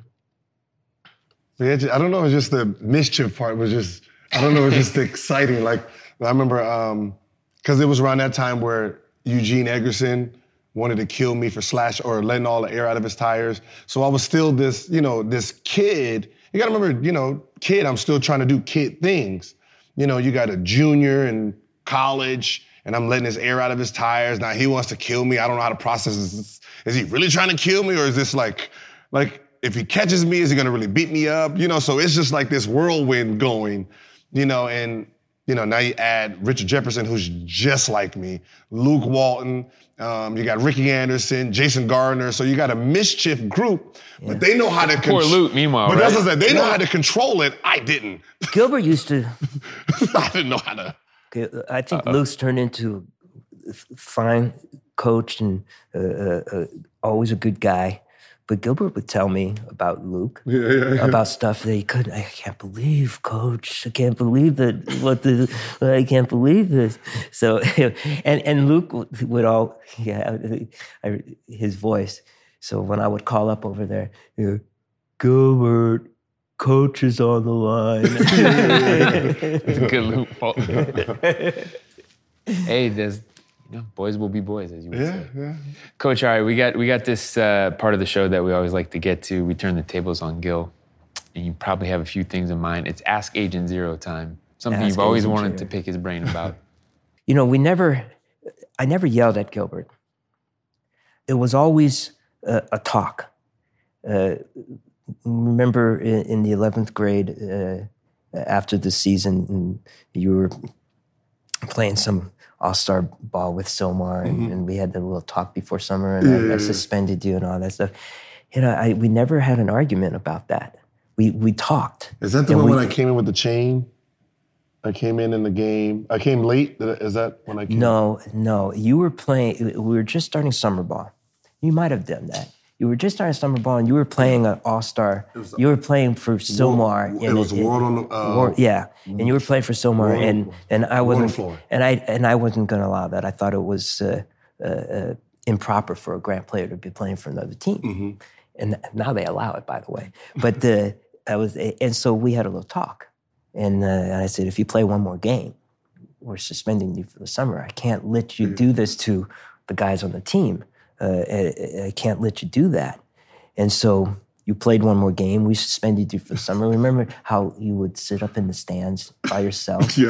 Yeah, I don't know, it's just the mischief part was just, I don't know, it was just exciting. Like, I remember, because um, it was around that time where Eugene Eggerson wanted to kill me for slash or letting all the air out of his tires. So I was still this, you know, this kid. You gotta remember, you know, kid, I'm still trying to do kid things. You know, you got a junior in college and I'm letting his air out of his tires. Now he wants to kill me. I don't know how to process this. Is he really trying to kill me or is this like, like if he catches me, is he gonna really beat me up? You know, so it's just like this whirlwind going, you know, and you know, now you add Richard Jefferson, who's just like me, Luke Walton, um, you got Ricky Anderson, Jason Gardner. So you got a mischief group, yeah. but they know how to control. Poor Luke, meanwhile, But right? that's what I said. They know how to control it. I didn't. Gilbert used to. I didn't know how to. I think Uh-oh. Luke's turned into a fine coach and uh, uh, uh, always a good guy. But Gilbert would tell me about Luke, yeah, yeah, yeah. about stuff that he couldn't. I can't believe, Coach. I can't believe that. What the? I can't believe this. So, and and Luke would all, yeah, I, his voice. So when I would call up over there, you know, Gilbert, Coach is on the line. It's a good Luke. Hey, there's. You know, boys will be boys, as you would yeah, say. Yeah. Coach, all right, we got we got this uh, part of the show that we always like to get to. We turn the tables on Gil, and you probably have a few things in mind. It's Ask Agent Zero time. Something Ask you've always Agent wanted Zero. to pick his brain about. You know, we never, I never yelled at Gilbert. It was always uh, a talk. Uh, remember in, in the eleventh grade, uh, after the season, you were playing some all-star ball with Silmar, and, mm-hmm. and we had the little talk before summer, and yeah. I, I suspended you and all that stuff. You know, I, we never had an argument about that. We we talked. Is that the one we, when I came in with the chain? I came in in the game. I came late. Is that when I came? No, no. You were playing. We were just starting summer ball. You might have done that. You were just starting summer ball, and you were playing an all-star. Was, you were playing for Silmar. It was World on the uh, War, yeah, and you were playing for Silmar, World, and and I wasn't, and I and I wasn't going to allow that. I thought it was uh, uh, uh, improper for a Grant player to be playing for another team, mm-hmm. and now they allow it, by the way. But the I was, and so we had a little talk, and, uh, and I said, if you play one more game, we're suspending you for the summer. I can't let you do this to the guys on the team. Uh, I, I can't let you do that. And so you played one more game. We suspended you for the summer. Remember how you would sit up in the stands by yourself? Yeah.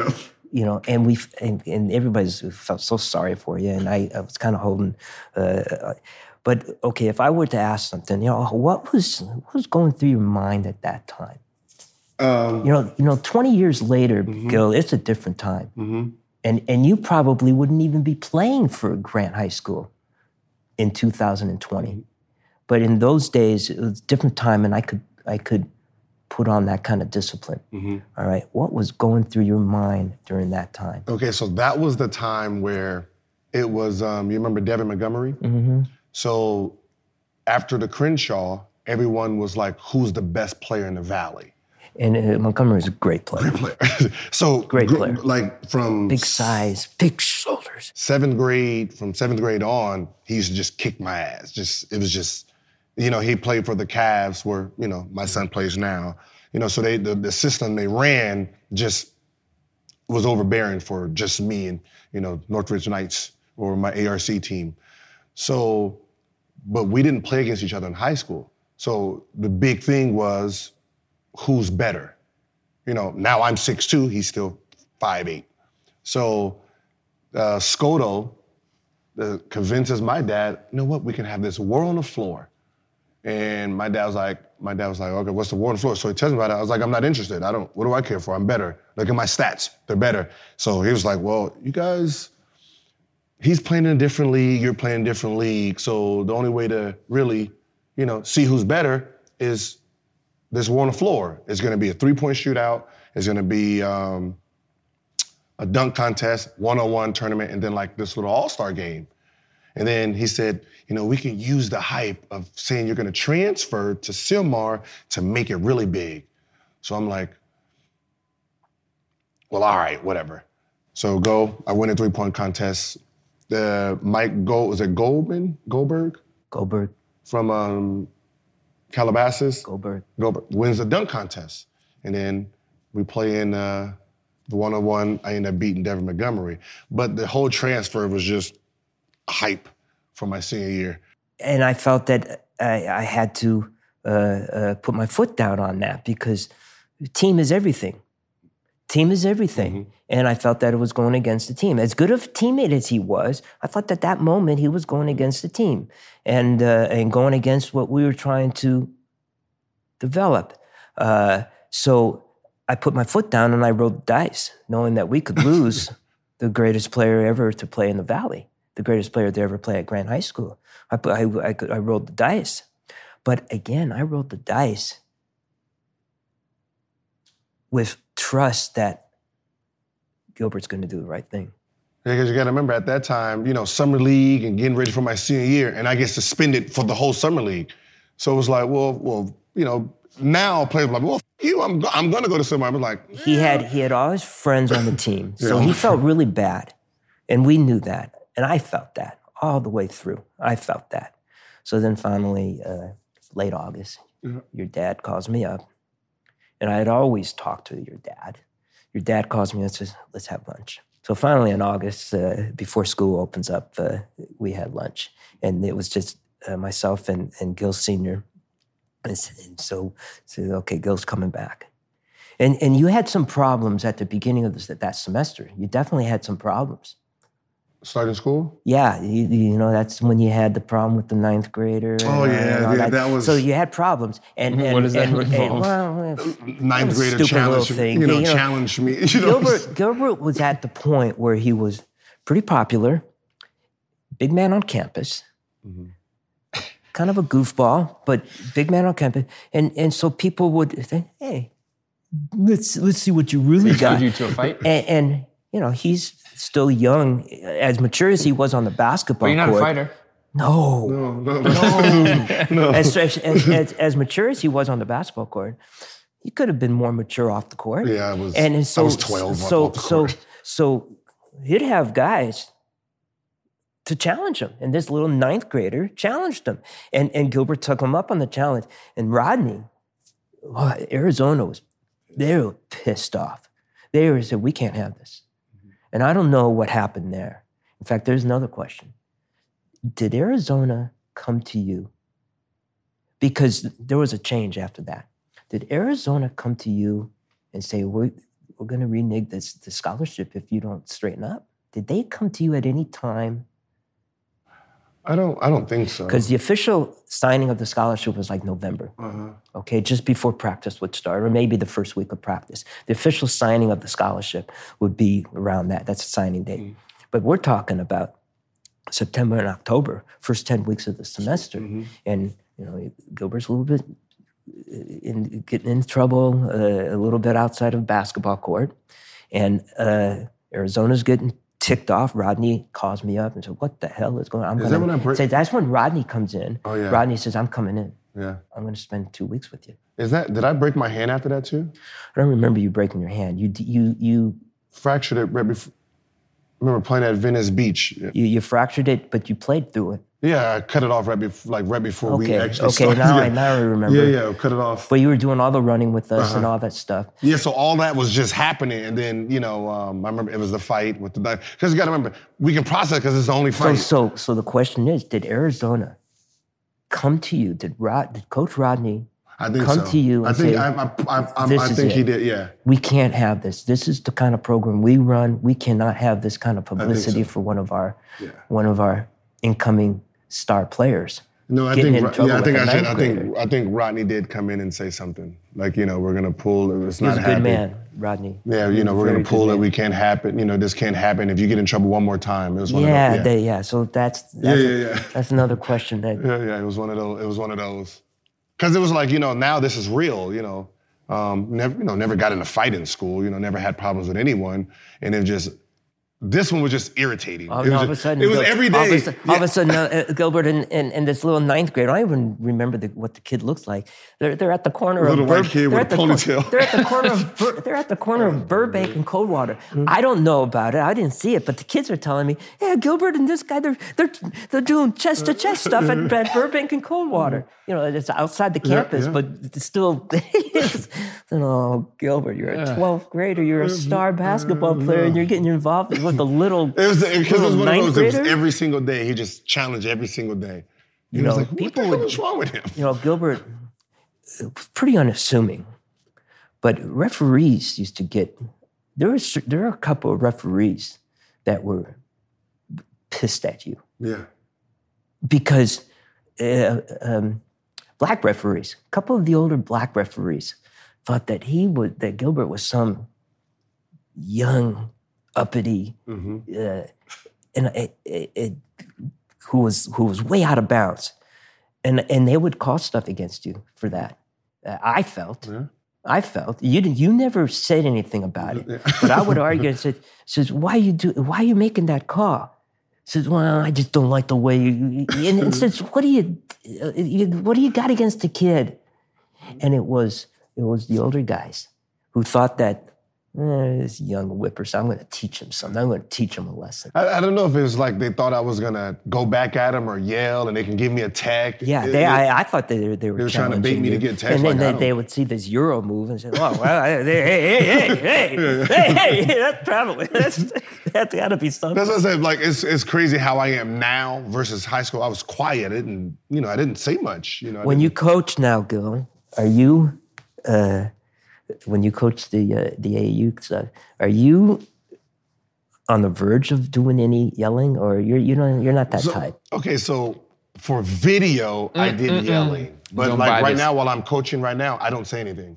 you know, and we and, and everybody's felt so sorry for you, and I, I was kind of holding. Uh, but okay, if I were to ask something, you know, what was what was going through your mind at that time? Um, you know, you know, twenty years later, mm-hmm. Gil, it's a different time, mm-hmm. and and you probably wouldn't even be playing for Grant High School in two thousand twenty. Mm-hmm. But in those days, it was a different time, and I could I could put on that kind of discipline. Mm-hmm. All right, what was going through your mind during that time? Okay, so that was the time where it was. Um, you remember Devin Montgomery? Mm-hmm. So after the Crenshaw, everyone was like, "Who's the best player in the Valley?" And uh, Montgomery is a great player. Great player. so great player. Gr- like from big size, big shoulders. Seventh grade, from seventh grade on, he used to just kick my ass. Just it was just, you know, he played for the Cavs, where you know my son plays now. You know, so they the, the system they ran just was overbearing for just me and you know Northridge Knights or my A R C team. So, but we didn't play against each other in high school. So the big thing was, who's better? You know, now I'm six two, he's still five eight. So uh, Scoto uh, convinces my dad, you know what, we can have this war on the floor. And my dad was like, my dad was like, okay, what's the war on the floor? So he tells me about it. I was like, I'm not interested. I don't, what do I care for? I'm better. Look at my stats, they're better. So he was like, well, you guys, he's playing in a different league, you're playing in a different league. So the only way to really, you know, see who's better is this war on the floor. It's going to be a three-point shootout. It's going to be um, a dunk contest, one-on-one tournament, and then like this little all-star game. And then he said, you know, we can use the hype of saying you're going to transfer to Sylmar to make it really big. So I'm like, well, all right, whatever. So go. I win a three-point contest. The Mike Gold, was it Goldman? Goldberg? Goldberg. From um, Calabasas. Goldberg. Goldberg wins the dunk contest. And then we play in uh, the one-on-one. I ended up beating Devin Montgomery. But the whole transfer was just hype for my senior year. And I felt that I, I had to uh, uh, put my foot down on that because team is everything. Team is everything. Mm-hmm. And I felt that it was going against the team. As good of a teammate as he was, I thought that that moment he was going against the team and uh, and going against what we were trying to develop. Uh, so I put my foot down and I rolled the dice, knowing that we could lose the greatest player ever to play in the Valley, the greatest player to ever play at Grant High School. I, put, I, I, I rolled the dice. But again, I rolled the dice with trust that Gilbert's going to do the right thing. Yeah, because you got to remember, at that time, you know, summer league and getting ready for my senior year, and I get suspended for the whole summer league. So it was like, well, well, you know, now players are like, well, f- you, I'm, I'm going to go to summer. I was like, yeah. He had he had all his friends on the team, so yeah. He felt really bad, and we knew that, and I felt that all the way through. I felt that. So then finally, uh, late August, yeah. Your dad calls me up. And I had always talked to your dad. Your dad calls me and says, let's have lunch. So finally in August, uh, before school opens up, uh, we had lunch. And it was just uh, myself and, and Gil Senior And, and so I said, okay, Gil's coming back. And and you had some problems at the beginning of this, that semester. You definitely had some problems. Starting school? Yeah, you, you know, that's when you had the problem with the ninth grader. And, oh, yeah, uh, yeah that. that was... So you had problems. And, and What does that and, involve? And, well, ninth grader challenged me, you know, you know, challenged me. You know? Gilbert, Gilbert was at the point where he was pretty popular, big man on campus, mm-hmm. kind of a goofball, but big man on campus. And and so people would think, hey, let's let's see what you really so got. You to a fight? And, and, you know, he's still young, as mature as he was on the basketball court. But you're not court. A fighter. No. No, no, no. no. As, as, as, as mature as he was on the basketball court, he could have been more mature off the court. Yeah, I was, and, and so, I was twelve so, off the so, court. So he'd have guys to challenge him. And this little ninth grader challenged him. And, and Gilbert took him up on the challenge. And Rodney, well, Arizona was, they were pissed off. They were said, we can't have this. And I don't know what happened there. In fact, there's another question. Did Arizona come to you? Because there was a change after that. Did Arizona come to you and say, we, we're going to renege this the scholarship if you don't straighten up. Did they come to you at any time? I don't. I don't think so. Because the official signing of the scholarship was like November. Uh-huh. Okay, just before practice would start, or maybe the first week of practice. The official signing of the scholarship would be around that. That's the signing date. Mm-hmm. But we're talking about September and October, first ten weeks of the semester, mm-hmm. and you know Gilbert's a little bit in, getting in trouble, uh, a little bit outside of basketball court, and uh, Arizona's getting ticked off. Rodney calls me up and said, "What the hell is going on?" I'm is that when I break- say that's when Rodney comes in. Oh yeah. Rodney says, "I'm coming in. Yeah. I'm going to spend two weeks with you." Is that? Did I break my hand after that too? I don't remember you breaking your hand. You you you fractured it right before. I remember playing at Venice Beach. You you fractured it, but you played through it. Yeah, I cut it off right before, like right before okay. we actually okay. started. Okay, now yeah. I now I remember. Yeah, yeah, cut it off. But you were doing all the running with us uh-huh. and all that stuff. Yeah, so all that was just happening, and then you know, um, I remember it was the fight with the because you got to remember we can process because it's the only fight. So so so the question is, did Arizona come to you? Did Rod? Did Coach Rodney? I think come so. to you and I think say, I, I, I, I, this I is think it. he did. Yeah. We can't have this. This is the kind of program we run. We cannot have this kind of publicity so. for one of our yeah. one of our incoming star players. No, I Getting think in yeah, I think I should. I grader. think I think Rodney did come in and say something like, you know, we're gonna pull. It's he was not a good happy. man, Rodney. Yeah, you know, we're gonna pull it. We can't happen. You know, this can't happen. If you get in trouble one more time, it was one yeah, of those. Yeah, they, yeah. So that's that's, yeah, a, yeah, yeah. that's another question that. Yeah, yeah. It was one of those. It was one of those. Because it was like, you know, now this is real. You know, um, never, you know, never got in a fight in school. You know, never had problems with anyone, and it just. This one was just irritating. Oh, it no, was all of a just, sudden, it was Gil- every day. All of a sudden, yeah. all of a sudden uh, Gilbert and, and, and this little ninth grade, I don't even remember the, what the kid looks like. They're they're at the corner a little of white Bur- kid with a the ponytail. Cor- they're at the corner of Bur- they're at the corner of Burbank and Coldwater. I don't know about it. I didn't see it, but the kids are telling me, yeah, Gilbert and this guy, they're they're they're doing chest to chest stuff at, at Burbank and Coldwater. You know, it's outside the campus, yeah, yeah. but it's still. Oh, Gilbert, you're a twelfth grader. You're a star basketball player, and you're getting involved with the little. It was because it was one of those. It was grader? every single day. He just challenged every single day. You You know, know, like, what people the hell would- is wrong with him? You know, Gilbert was pretty unassuming, but referees used to get. There was there are a couple of referees that were pissed at you Yeah. because uh, um, black referees, a couple of the older black referees, thought that he was that Gilbert was some young, uppity, Mm-hmm. uh, and it, it, it, who was who was way out of bounds, and and they would call stuff against you for that. Uh, I felt, Yeah. I felt you didn't. You never said anything about it, Yeah. but I would argue and said, says why you do why are you making that call? Says, well, I just don't like the way you. And, and says, what do you, uh, you what do you got against the kid? And it was it was the older guys who thought that. Eh, this young whippersnapper, I'm going to teach him something. I'm going to teach him a lesson. I, I don't know if it was like they thought I was gonna go back at him or yell, and they can give me a tech. Yeah, It- they, it- I, I thought they, they were They were trying to bait challenging me to you. get text And then like, I they, don't- they would see this Euro move and say, "Oh, well, hey, hey, hey, hey, hey, hey, hey, that's traveling. That's that's got to be something." That's what I said. Like it's it's crazy how I am now versus high school. I was quiet. I didn't, you know, I didn't say much. You know, I When didn't- you coach now, Gil, are you? Uh, when you coach the uh, the A A U stuff, are you on the verge of doing any yelling, or you're you know you're not that So- type? Okay, so for video, I did mm, mm. yelling, but Don't like buy right this. now, while I'm coaching right now, I don't say anything.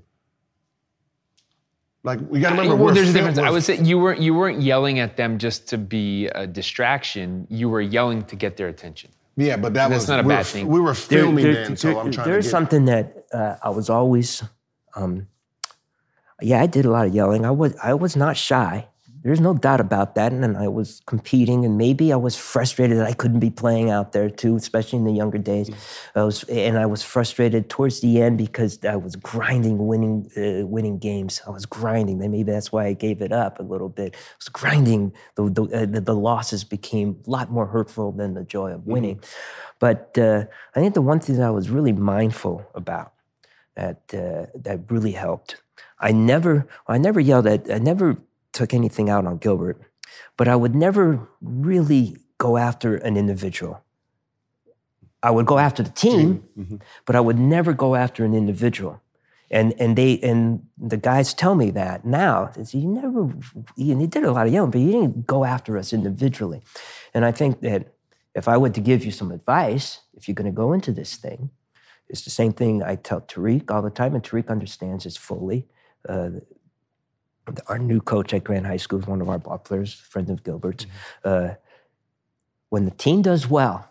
Like we got to remember, well, we're there's a fil- difference. I we're- would say you weren't you weren't yelling at them just to be a distraction. You were yelling to get their attention. Yeah, but that That's was not a we bad were, thing. We were There- filming there- then, so there- I'm trying to There's get. something that uh, I was always, um, yeah, I did a lot of yelling. I was I was not shy. There's no doubt about that. And then I was competing, and maybe I was frustrated that I couldn't be playing out there too, especially in the younger days. I was, and I was frustrated towards the end because I was grinding, winning, uh, winning games. I was grinding. Then maybe that's why I gave it up a little bit. I was grinding. The the, uh, the, the losses became a lot more hurtful than the joy of winning. Mm-hmm. But uh, I think the one thing that I was really mindful about that uh, that really helped. I never, I never yelled at. I never took anything out on Gilbert, but I would never really go after an individual. I would go after the team, Mm-hmm. but I would never go after an individual. And and they and the guys tell me that now. They say, you never, you, you did a lot of yelling, but you didn't go after us individually. And I think that if I were to give you some advice, if you're going to go into this thing, it's the same thing I tell Tariq all the time, and Tariq understands this fully. Uh, our new coach at Grant High School is one of our ball players, friend of Gilbert's. Mm-hmm. Uh, when the team does well,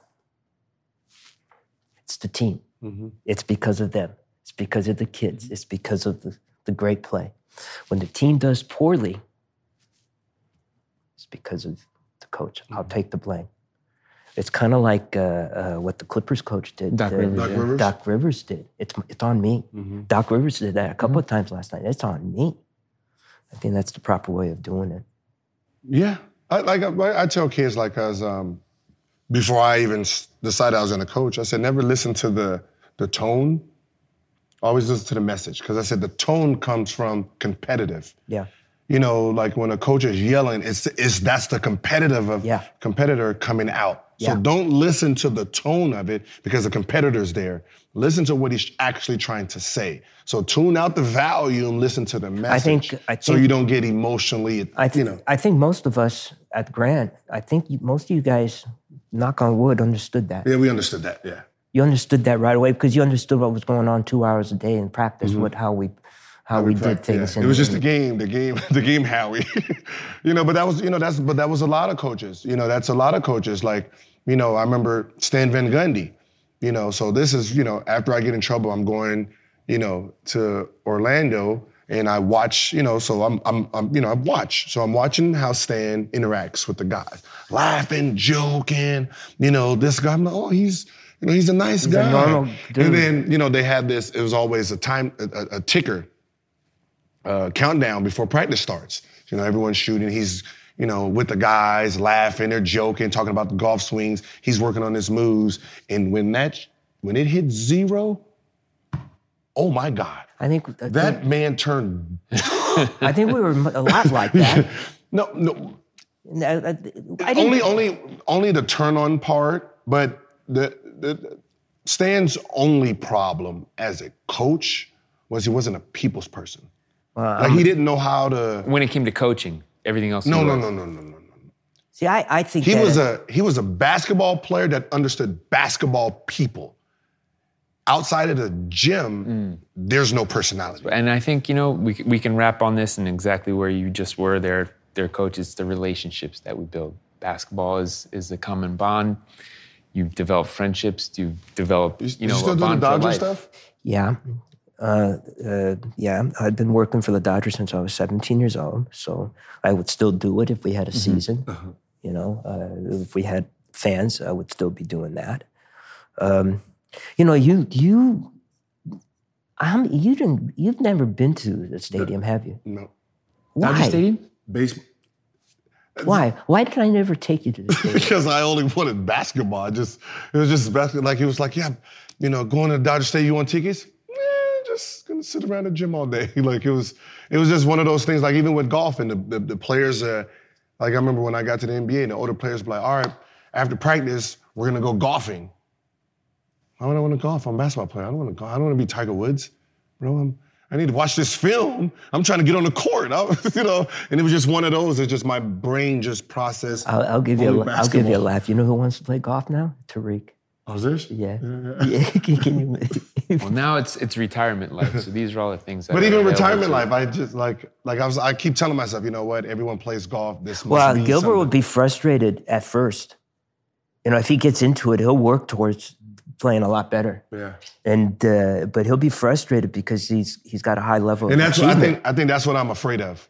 it's the team. Mm-hmm. It's because of them. It's because of the kids. It's because of the, the great play. When the team does poorly, it's because of the coach. Mm-hmm. I'll take the blame. It's kind of like uh, uh, what the Clippers coach did. Doc, uh, Rivers, Doc yeah. Rivers. Doc Rivers did. It's it's on me. Mm-hmm. Doc Rivers did that a couple mm-hmm. of times last night. It's on me. I think that's the proper way of doing it. Yeah, I, like I, I tell kids, like as um, before I even decided I was going to coach, I said never listen to the the tone. Always listen to the message, because I said the tone comes from competitive. Yeah. You know, like when a coach is yelling, it's it's that's the competitive of yeah. competitor coming out. So yeah. don't listen to the tone of it because the competitor's there. Listen to what he's actually trying to say. So tune out the volume, listen to the message. I think, I think so you don't get emotionally, I th- you know. I think most of us at Grant, I think you, most of you guys, knock on wood, understood that. Yeah, we understood that, yeah. You understood that right away because you understood what was going on two hours a day in practice, mm-hmm. what how we how, how we, we did things. Yeah. It was just the game, the game, the game Howie. you know, but that was, you know, that's but that was a lot of coaches. You know, that's a lot of coaches. Like, you know, I remember Stan Van Gundy. You know, so this is, you know, after I get in trouble, I'm going, you know, to Orlando and I watch, you know, so I'm, I'm, I'm, you know, I watch. So I'm watching how Stan interacts with the guys, laughing, joking, you know, this guy, I'm like, oh, he's, you know, he's a nice he's guy. A normal dude. And then, you know, they had this, it was always a time, a, a ticker, uh, countdown before practice starts. You know, everyone's shooting, he's, you know, with the guys, laughing, they're joking, talking about the golf swings. He's working on his moves. And when that, when it hit zero, oh my God. I think I that think, man turned. I think we were a lot like that. no, no. I, I only, only, only the turn on part, but the, the Stan's only problem as a coach was he wasn't a people's person. Uh, like he didn't know how to. When it came to coaching. Everything else. No, no, no, no, no, no, no. See, I, I think he that was a he was a basketball player that understood basketball people. Outside of the gym, mm. there's no personality. And I think, you know, we we can wrap on this and exactly where you just were there, their coaches, the relationships that we build. Basketball is is a common bond. You develop friendships. You develop, you, you know, still a do bond the Dodger for life. stuff? Yeah. Uh, uh, yeah, I'd been working for the Dodgers since I was seventeen years old, so I would still do it if we had a mm-hmm. season. Uh-huh. You know, uh, if we had fans, I would still be doing that. Um, you know, you you, I'm, you didn't. You've never been to the stadium, no. have you? No. Why? Dodger Stadium? Baseball. Why? Why did I never take you to the stadium? Because I only wanted basketball. I just it was just basketball. Like it was like, yeah, you know, going to Dodger Stadium, you want tickets? Just gonna sit around the gym all day. Like it was, it was just one of those things. Like even with golf and the the, the players, uh, like I remember when I got to the N B A, and the older players were like, "All right, after practice, we're gonna go golfing." Why would I want to golf? I'm a basketball player. I don't want to go. I don't want to be Tiger Woods, bro. I'm, I need to watch this film. I'm trying to get on the court. I, you know, and it was just one of those. It's just my brain just processed. I'll, I'll give you. A, I'll give you a laugh. You know who wants to play golf now? Tariq. Oh, is this? Yeah. yeah. yeah. Can you? Well, now it's it's retirement life. So these are all the things. That but even retirement to. life, I just like like I was. I keep telling myself, you know what? Everyone plays golf. This must well, be Gilbert something. would be frustrated at first. You know, if he gets into it, he'll work towards playing a lot better. Yeah. And uh, but he'll be frustrated because he's he's got a high level. And of that's what I achievement. think. I think that's what I'm afraid of.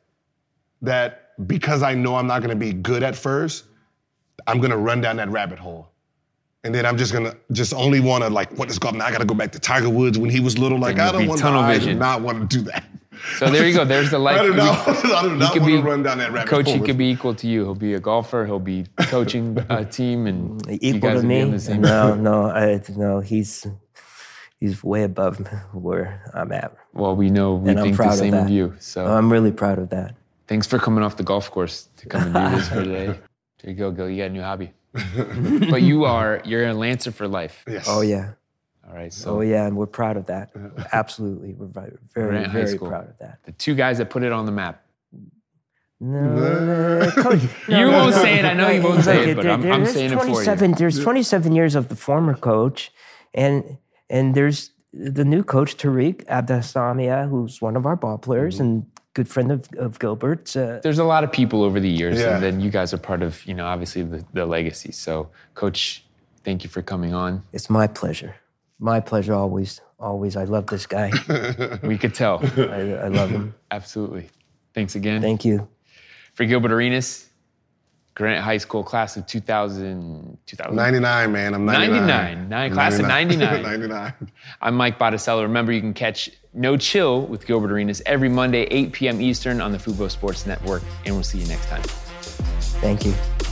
That because I know I'm not going to be good at first, I'm going to run down that rabbit hole. And then I'm just gonna just only want to like, what is golf? Now I got to go back to Tiger Woods when he was little. Like I don't want to. I do not want to do that. So there you go. There's the life. I do not, I do not want be, to run down that rabbit coach, hole. Coach, he could be equal to you. He'll be a golfer. He'll be coaching a team, and equal you guys to will me. be on the same no, no, I, no. He's he's way above where I'm at. Well, we know we and think the same of, of you. So I'm really proud of that. Thanks for coming off the golf course to come and do this for today. There you go, Gil. You got a new hobby. But you are, you're a Lancer for life. Yes. Oh, yeah. All right. So oh, yeah, and we're proud of that. Absolutely. We're very, very, Grant High very School. proud of that. The two guys that put it on the map. No, no, Coach, no, You no, won't no. say it. I know you won't say it, but There- I'm, I'm there's saying it for you. twenty-seven There's twenty-seven years of the former coach, and and there's the new coach, Tariq Abdasamia, who's one of our ball players Mm-hmm. and good friend of, of Gilbert's. Uh, There's a lot of people over the years, Yeah. and then you guys are part of, you know, obviously the, the legacy. So, Coach, thank you for coming on. it's my pleasure. My pleasure always, always. I love this guy. We could tell. I, I love him. Absolutely. Thanks again. Thank you. For Gilbert Arenas, Grant High School class of two thousand, two thousand ninety-nine, man. I'm ninety-nine. ninety-nine. Nine, class of ninety-nine. ninety-nine. I'm Mike Botticello. Remember, you can catch No Chill with Gilbert Arenas every Monday, eight p.m. Eastern on the Fubo Sports Network, and we'll see you next time. Thank you.